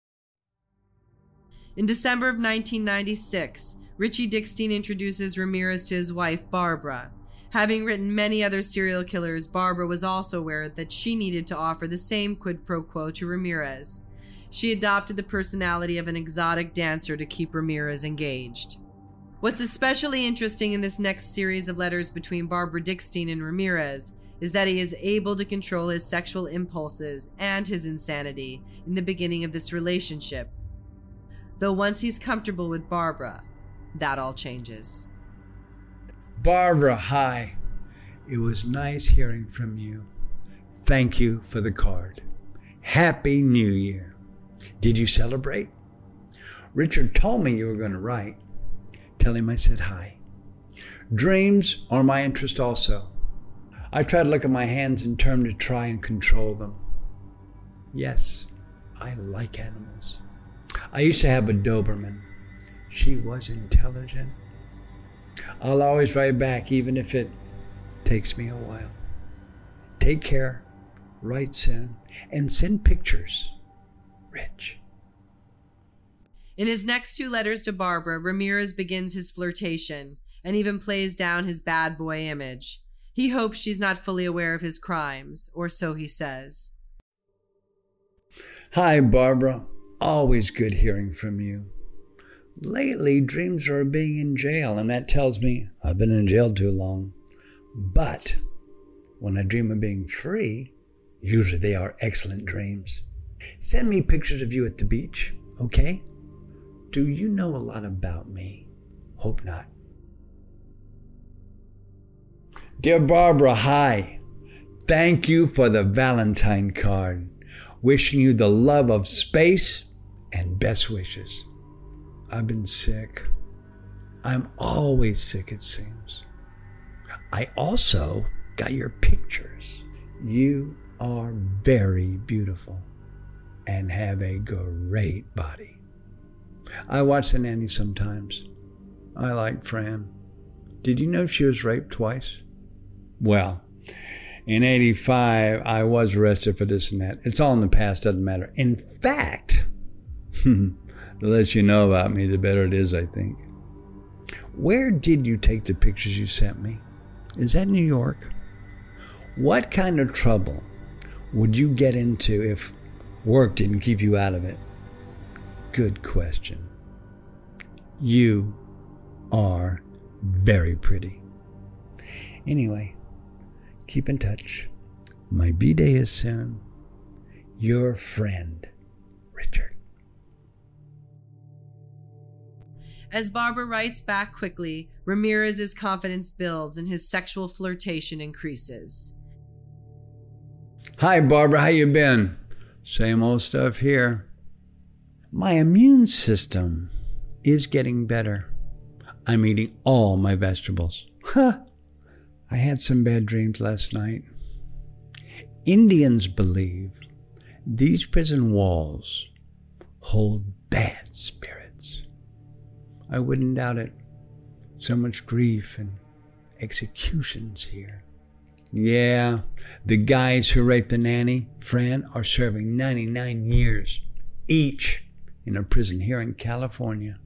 In December of nineteen ninety-six, Richie Dickstein introduces Ramirez to his wife, Barbara. Having written many other serial killers, Barbara was also aware that she needed to offer the same quid pro quo to Ramirez. She adopted the personality of an exotic dancer to keep Ramirez engaged. What's especially interesting in this next series of letters between Barbara Dickstein and Ramirez is that he is able to control his sexual impulses and his insanity in the beginning of this relationship. Though once he's comfortable with Barbara, that all changes. Barbara, hi. It was nice hearing from you. Thank you for the card. Happy New Year. Did you celebrate? Richard told me you were going to write. Tell him I said hi. Dreams are my interest also. I try to look at my hands in turn to try and control them. Yes, I like animals. I used to have a Doberman. She was intelligent. I'll always write back, even if it takes me a while. Take care, write soon, and send pictures. Rich. In his next two letters to Barbara, Ramirez begins his flirtation and even plays down his bad boy image. He hopes she's not fully aware of his crimes, or so he says. Hi, Barbara. Always good hearing from you. Lately, dreams are of being in jail, and that tells me I've been in jail too long. But when I dream of being free, usually they are excellent dreams. Send me pictures of you at the beach, okay? Do you know a lot about me? Hope not. Dear Barbara, hi. Thank you for the Valentine card. Wishing you the love of space and best wishes. I've been sick. I'm always sick, it seems. I also got your pictures. You are very beautiful and have a great body. I watch The Nanny sometimes. I like Fran. Did you know she was raped twice? Well, in eighty-five, I was arrested for this and that. It's all in the past, doesn't matter. In fact, the less you know about me, the better it is, I think. Where did you take the pictures you sent me? Is that New York? What kind of trouble would you get into if work didn't keep you out of it? Good question. You are very pretty. Anyway, keep in touch. My B-Day is soon. Your friend, Richard. As Barbara writes back quickly, Ramirez's confidence builds and his sexual flirtation increases. Hi, Barbara. How you been? Same old stuff here. My immune system is getting better. I'm eating all my vegetables. Huh. I had some bad dreams last night. Indians believe these prison walls hold bad spirits. I wouldn't doubt it. So much grief and executions here. Yeah, the guys who raped the nanny, Fran, are serving ninety-nine years each in a prison here in California.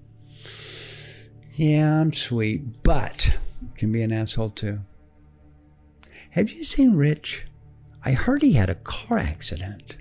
Yeah, I'm sweet, but can be an asshole too. Have you seen Rich? I heard he had a car accident.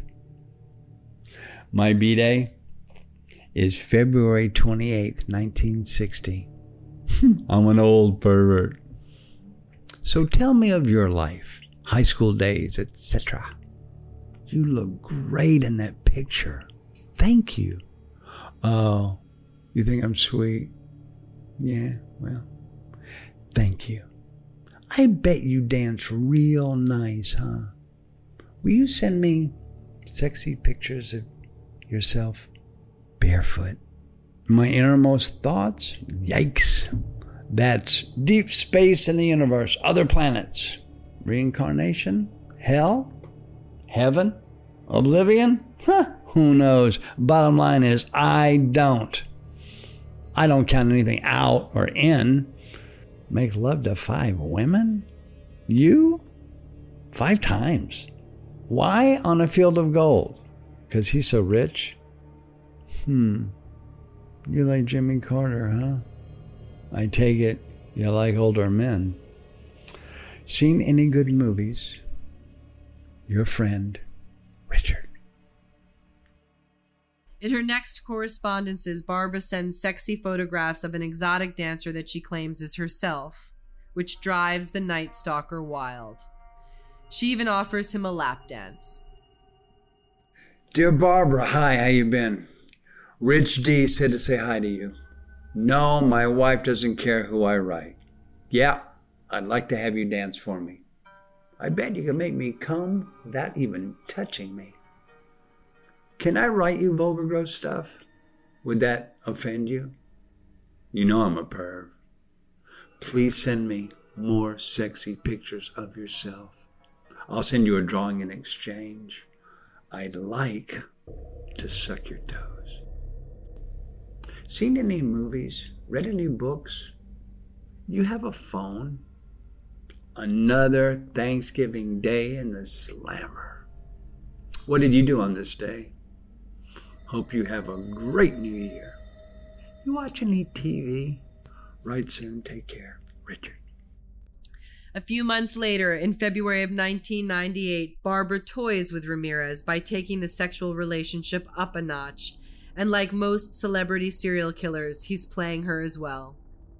My B-Day is February twenty-eighth, nineteen sixty. I'm an old pervert. So tell me of your life, high school days, et cetera. You look great in that picture. Thank you. Oh, you think I'm sweet? Yeah, well, thank you. I bet you dance real nice, huh? Will you send me sexy pictures of yourself barefoot? My innermost thoughts? Yikes. That's deep space in the universe, other planets, reincarnation, hell, heaven, oblivion? Huh, who knows? Bottom line is, I don't. I don't count anything out or in. Make love to five women? You? Five times. Why on a field of gold? Because he's so rich? Hmm. You like Jimmy Carter, huh? I take it you like older men. Seen any good movies? Your friend, Richard. In her next correspondences, Barbara sends sexy photographs of an exotic dancer that she claims is herself, which drives the Night Stalker wild. She even offers him a lap dance. Dear Barbara, hi, how you been? Rich D said to say hi to you. No, my wife doesn't care who I write. Yeah, I'd like to have you dance for me. I bet you can make me come without even touching me. Can I write you vulgar gross stuff? Would that offend you? You know I'm a perv. Please send me more sexy pictures of yourself. I'll send you a drawing in exchange. I'd like to suck your toes. Seen any movies? Read any books? You have a phone? Another Thanksgiving day in the slammer. What did you do on this day? Hope you have a great new year. You watch any T V? Right soon. Take care. Richard. A few months later, in February of nineteen ninety-eight, Barbara toys with Ramirez by taking the sexual relationship up a notch. And like most celebrity serial killers, he's playing her as well.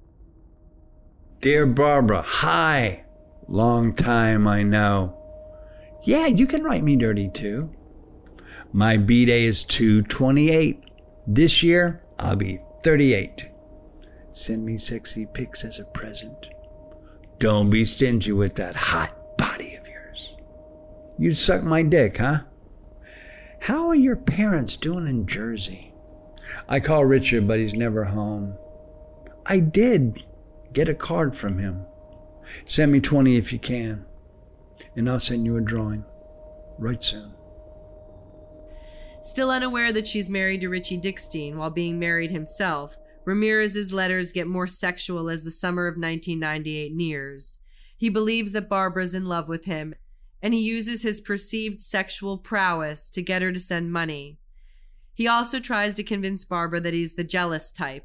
Dear Barbara, hi. Long time, I know. Yeah, you can write me dirty too. My B-Day is two twenty-eight. This year, I'll be thirty-eight. Send me sexy pics as a present. Don't be stingy with that hot body of yours. You'd suck my dick, huh? How are your parents doing in Jersey? I call Richard, but he's never home. I did get a card from him. Send me twenty if you can, and I'll send you a drawing right soon. Still unaware that she's married to Richie Dickstein while being married himself, Ramirez's letters get more sexual as the summer of nineteen ninety-eight nears. He believes that Barbara's in love with him, and he uses his perceived sexual prowess to get her to send money. He also tries to convince Barbara that he's the jealous type.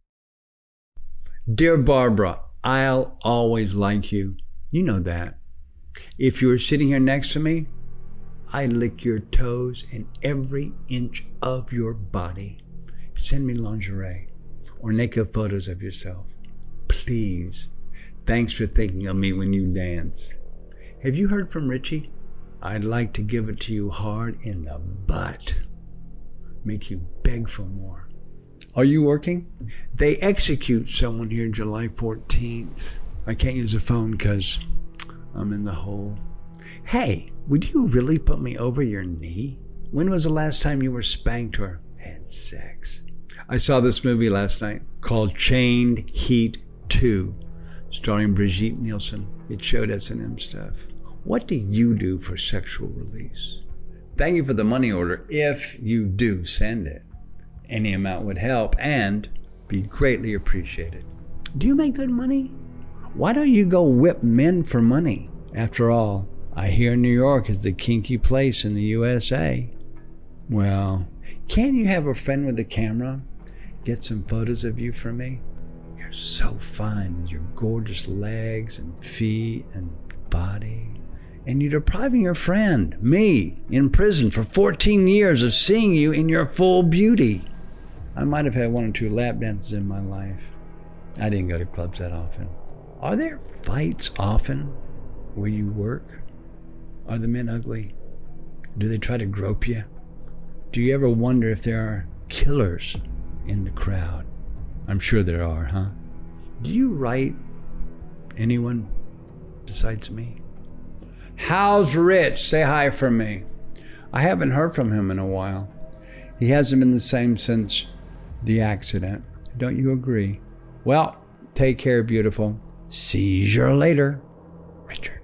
Dear Barbara, I'll always like you. You know that. If you were sitting here next to me, I'd lick your toes and every inch of your body. Send me lingerie or naked photos of yourself. Please. Thanks for thinking of me when you dance. Have you heard from Richie? I'd like to give it to you hard in the butt. Make you beg for more. Are you working? They execute someone here July fourteenth. I can't use the phone because I'm in the hole. Hey, would you really put me over your knee? When was the last time you were spanked or had sex? I saw this movie last night called Chained Heat two, starring Brigitte Nielsen. It showed S and M stuff. What do you do for sexual release? Thank you for the money order if you do send it. Any amount would help and be greatly appreciated. Do you make good money? Why don't you go whip men for money? After all, I hear New York is the kinky place in the U S A. Well, can't you have a friend with a camera get some photos of you for me? You're so fine with your gorgeous legs and feet and body. And you're depriving your friend, me, in prison for fourteen years of seeing you in your full beauty. I might have had one or two lap dances in my life. I didn't go to clubs that often. Are there fights often where you work? Are the men ugly? Do they try to grope you? Do you ever wonder if there are killers in the crowd? I'm sure there are, huh? Do you write anyone besides me? How's Rich? Say hi from me. I haven't heard from him in a while. He hasn't been the same since the accident. Don't you agree? Well, take care, beautiful. See you later, Richard.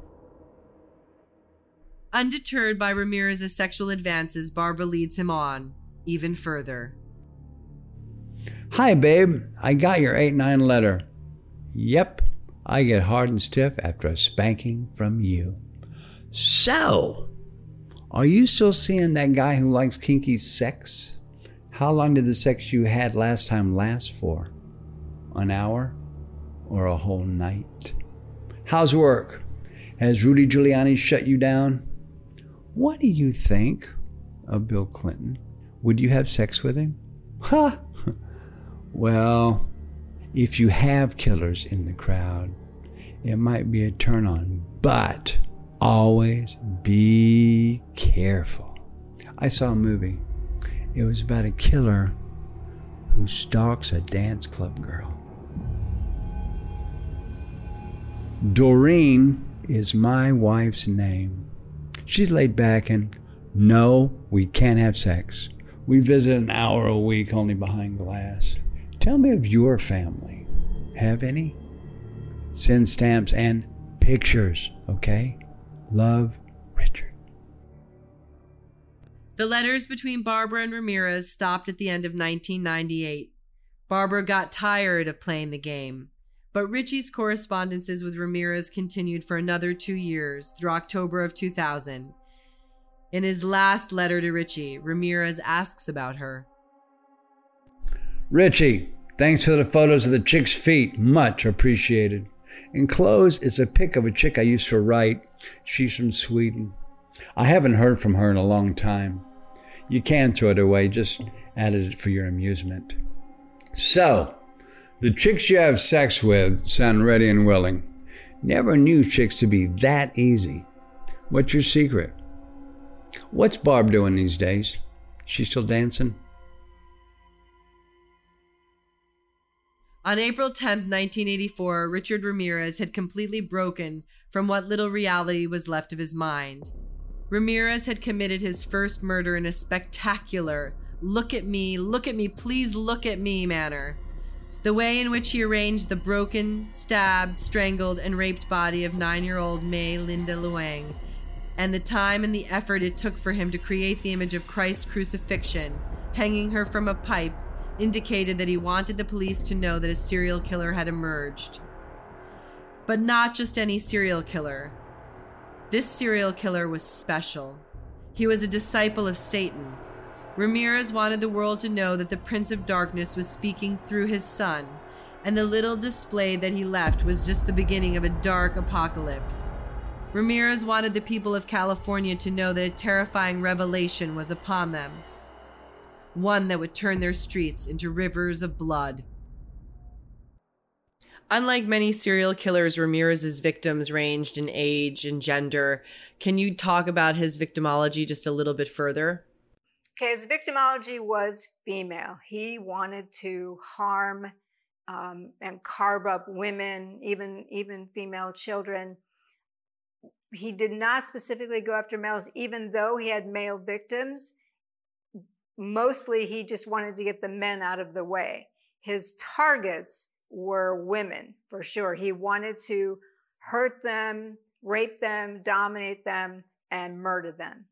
Undeterred by Ramirez's sexual advances, Barbara leads him on, even further. Hi, babe. I got your eight nine letter. Yep, I get hard and stiff after a spanking from you. So, are you still seeing that guy who likes kinky sex? How long did the sex you had last time last for? An hour or a whole night? How's work? Has Rudy Giuliani shut you down? What do you think of Bill Clinton? Would you have sex with him? Ha! Huh. Well, if you have killers in the crowd, it might be a turn on, but always be careful. I saw a movie. It was about a killer who stalks a dance club girl. Doreen is my wife's name. She's laid back and, no, we can't have sex. We visit an hour a week only behind glass. Tell me of your family. Have any? Send stamps and pictures, okay? Love, Richard. The letters between Barbara and Ramirez stopped at the end of nineteen ninety-eight. Barbara got tired of playing the game, but Richie's correspondences with Ramirez continued for another two years, through October of two thousand. In his last letter to Richie, Ramirez asks about her. Richie, thanks for the photos of the chick's feet. Much appreciated. Enclosed is a pic of a chick I used to write. She's from Sweden. I haven't heard from her in a long time. You can throw it away, just added it for your amusement. So, the chicks you have sex with sound ready and willing. Never knew chicks to be that easy. What's your secret? What's Barb doing these days? She still dancing? On April tenth, nineteen eighty-four, Richard Ramirez had completely broken from what little reality was left of his mind. Ramirez had committed his first murder in a spectacular, look at me, look at me, please look at me manner. The way in which he arranged the broken, stabbed, strangled, and raped body of nine-year-old May Linda Luang, and the time and the effort it took for him to create the image of Christ's crucifixion, hanging her from a pipe, indicated that he wanted the police to know that a serial killer had emerged. But not just any serial killer. This serial killer was special. He was a disciple of Satan. Ramirez wanted the world to know that the Prince of Darkness was speaking through his son, and the little display that he left was just the beginning of a dark apocalypse. Ramirez wanted the people of California to know that a terrifying revelation was upon them. One that would turn their streets into rivers of blood. Unlike many serial killers, Ramirez's victims ranged in age and gender. Can you talk about his victimology just a little bit further? Okay, his victimology was female. He wanted to harm um, and carve up women, even, even female children. He did not specifically go after males, even though he had male victims. Mostly, he just wanted to get the men out of the way. His targets were women, for sure. He wanted to hurt them, rape them, dominate them, and murder them.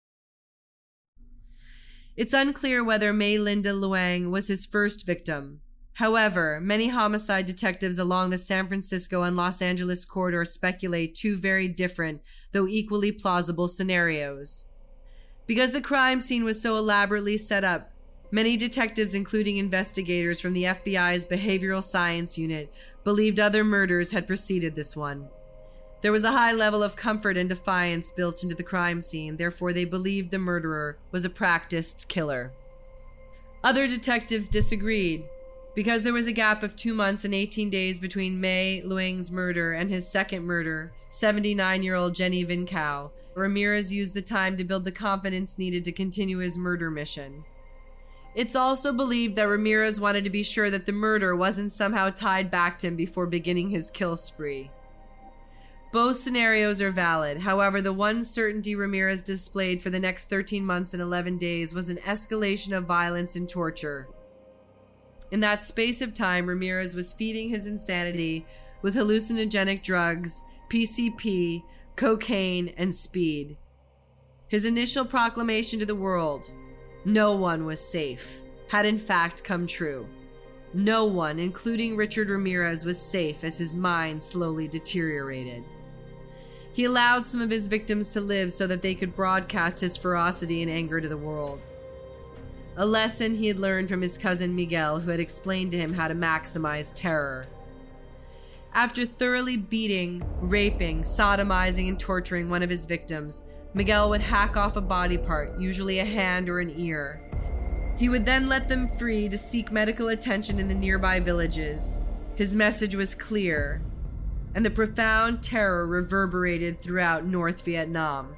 It's unclear whether May Linda Luang was his first victim. However, many homicide detectives along the San Francisco and Los Angeles corridor speculate two very different, though equally plausible scenarios. Because the crime scene was so elaborately set up, many detectives, including investigators from the F B I's Behavioral Science Unit, believed other murders had preceded this one. There was a high level of comfort and defiance built into the crime scene, therefore they believed the murderer was a practiced killer. Other detectives disagreed. Because there was a gap of two months and eighteen days between May Luang's murder and his second murder, seventy-nine-year-old Jenny Vincao, Ramirez used the time to build the confidence needed to continue his murder mission. It's also believed that Ramirez wanted to be sure that the murder wasn't somehow tied back to him before beginning his kill spree. Both scenarios are valid. However, the one certainty Ramirez displayed for the next thirteen months and eleven days was an escalation of violence and torture. In that space of time, Ramirez was feeding his insanity with hallucinogenic drugs, P C P, cocaine, and speed. His initial proclamation to the world, "No one was safe," had in fact come true. No one, including Richard Ramirez, was safe as his mind slowly deteriorated. He allowed some of his victims to live so that they could broadcast his ferocity and anger to the world. A lesson he had learned from his cousin Miguel, who had explained to him how to maximize terror. After thoroughly beating, raping, sodomizing, and torturing one of his victims, Miguel would hack off a body part, usually a hand or an ear. He would then let them free to seek medical attention in the nearby villages. His message was clear, and the profound terror reverberated throughout North Vietnam.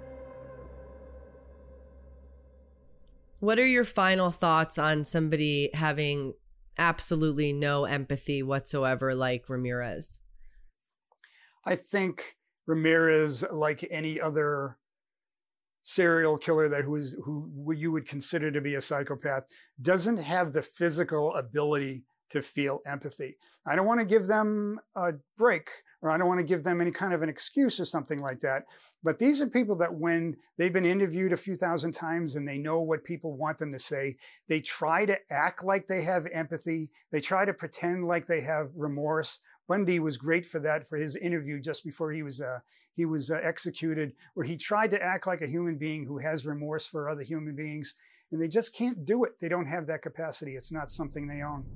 What are your final thoughts on somebody having absolutely no empathy whatsoever like Ramirez? I think Ramirez, like any other serial killer that who is who you would consider to be a psychopath, doesn't have the physical ability to feel empathy. I don't want to give them a break, or I don't want to give them any kind of an excuse or something like that. But these are people that when they've been interviewed a few thousand times and they know what people want them to say, they try to act like they have empathy. They try to pretend like they have remorse. Bundy was great for that, for his interview just before he was uh, he was uh, executed, where he tried to act like a human being who has remorse for other human beings. And they just can't do it. They don't have that capacity. It's not something they own.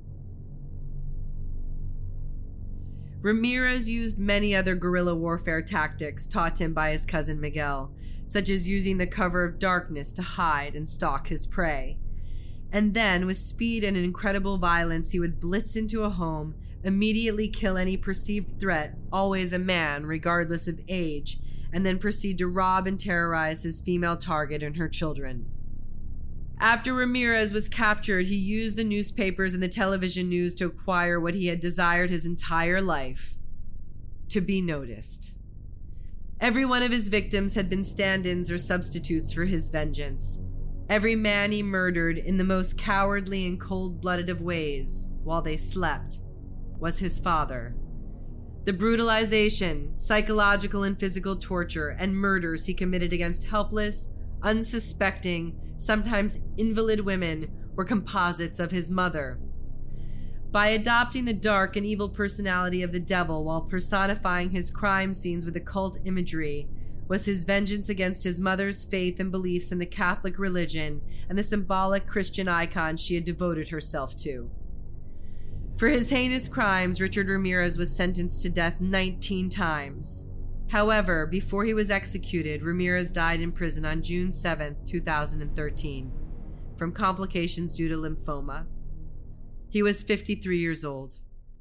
Ramirez used many other guerrilla warfare tactics taught him by his cousin Miguel, such as using the cover of darkness to hide and stalk his prey. And then, with speed and incredible violence, he would blitz into a home, immediately kill any perceived threat, always a man, regardless of age, and then proceed to rob and terrorize his female target and her children. After Ramirez was captured, he used the newspapers and the television news to acquire what he had desired his entire life: to be noticed. Every one of his victims had been stand-ins or substitutes for his vengeance. Every man he murdered in the most cowardly and cold-blooded of ways, while they slept, was his father. The brutalization, psychological and physical torture, and murders he committed against helpless, unsuspecting, sometimes invalid women were composites of his mother. By adopting the dark and evil personality of the devil while personifying his crime scenes with occult imagery was his vengeance against his mother's faith and beliefs in the Catholic religion and the symbolic Christian icons she had devoted herself to. For his heinous crimes, Richard Ramirez was sentenced to death nineteen times. However, before he was executed, Ramirez died in prison on June seventh, two thousand thirteen, from complications due to lymphoma. He was fifty-three years old.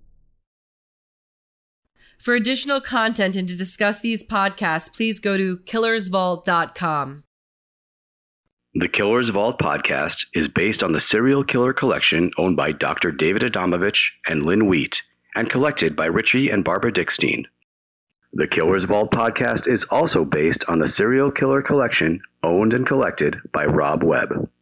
For additional content and to discuss these podcasts, please go to killers vault dot com. The Killers Vault podcast is based on the serial killer collection owned by Doctor David Adamovich and Lynn Wheat and collected by Richie and Barbara Dickstein. The Killers Vault podcast is also based on the serial killer collection owned and collected by Rob Webb.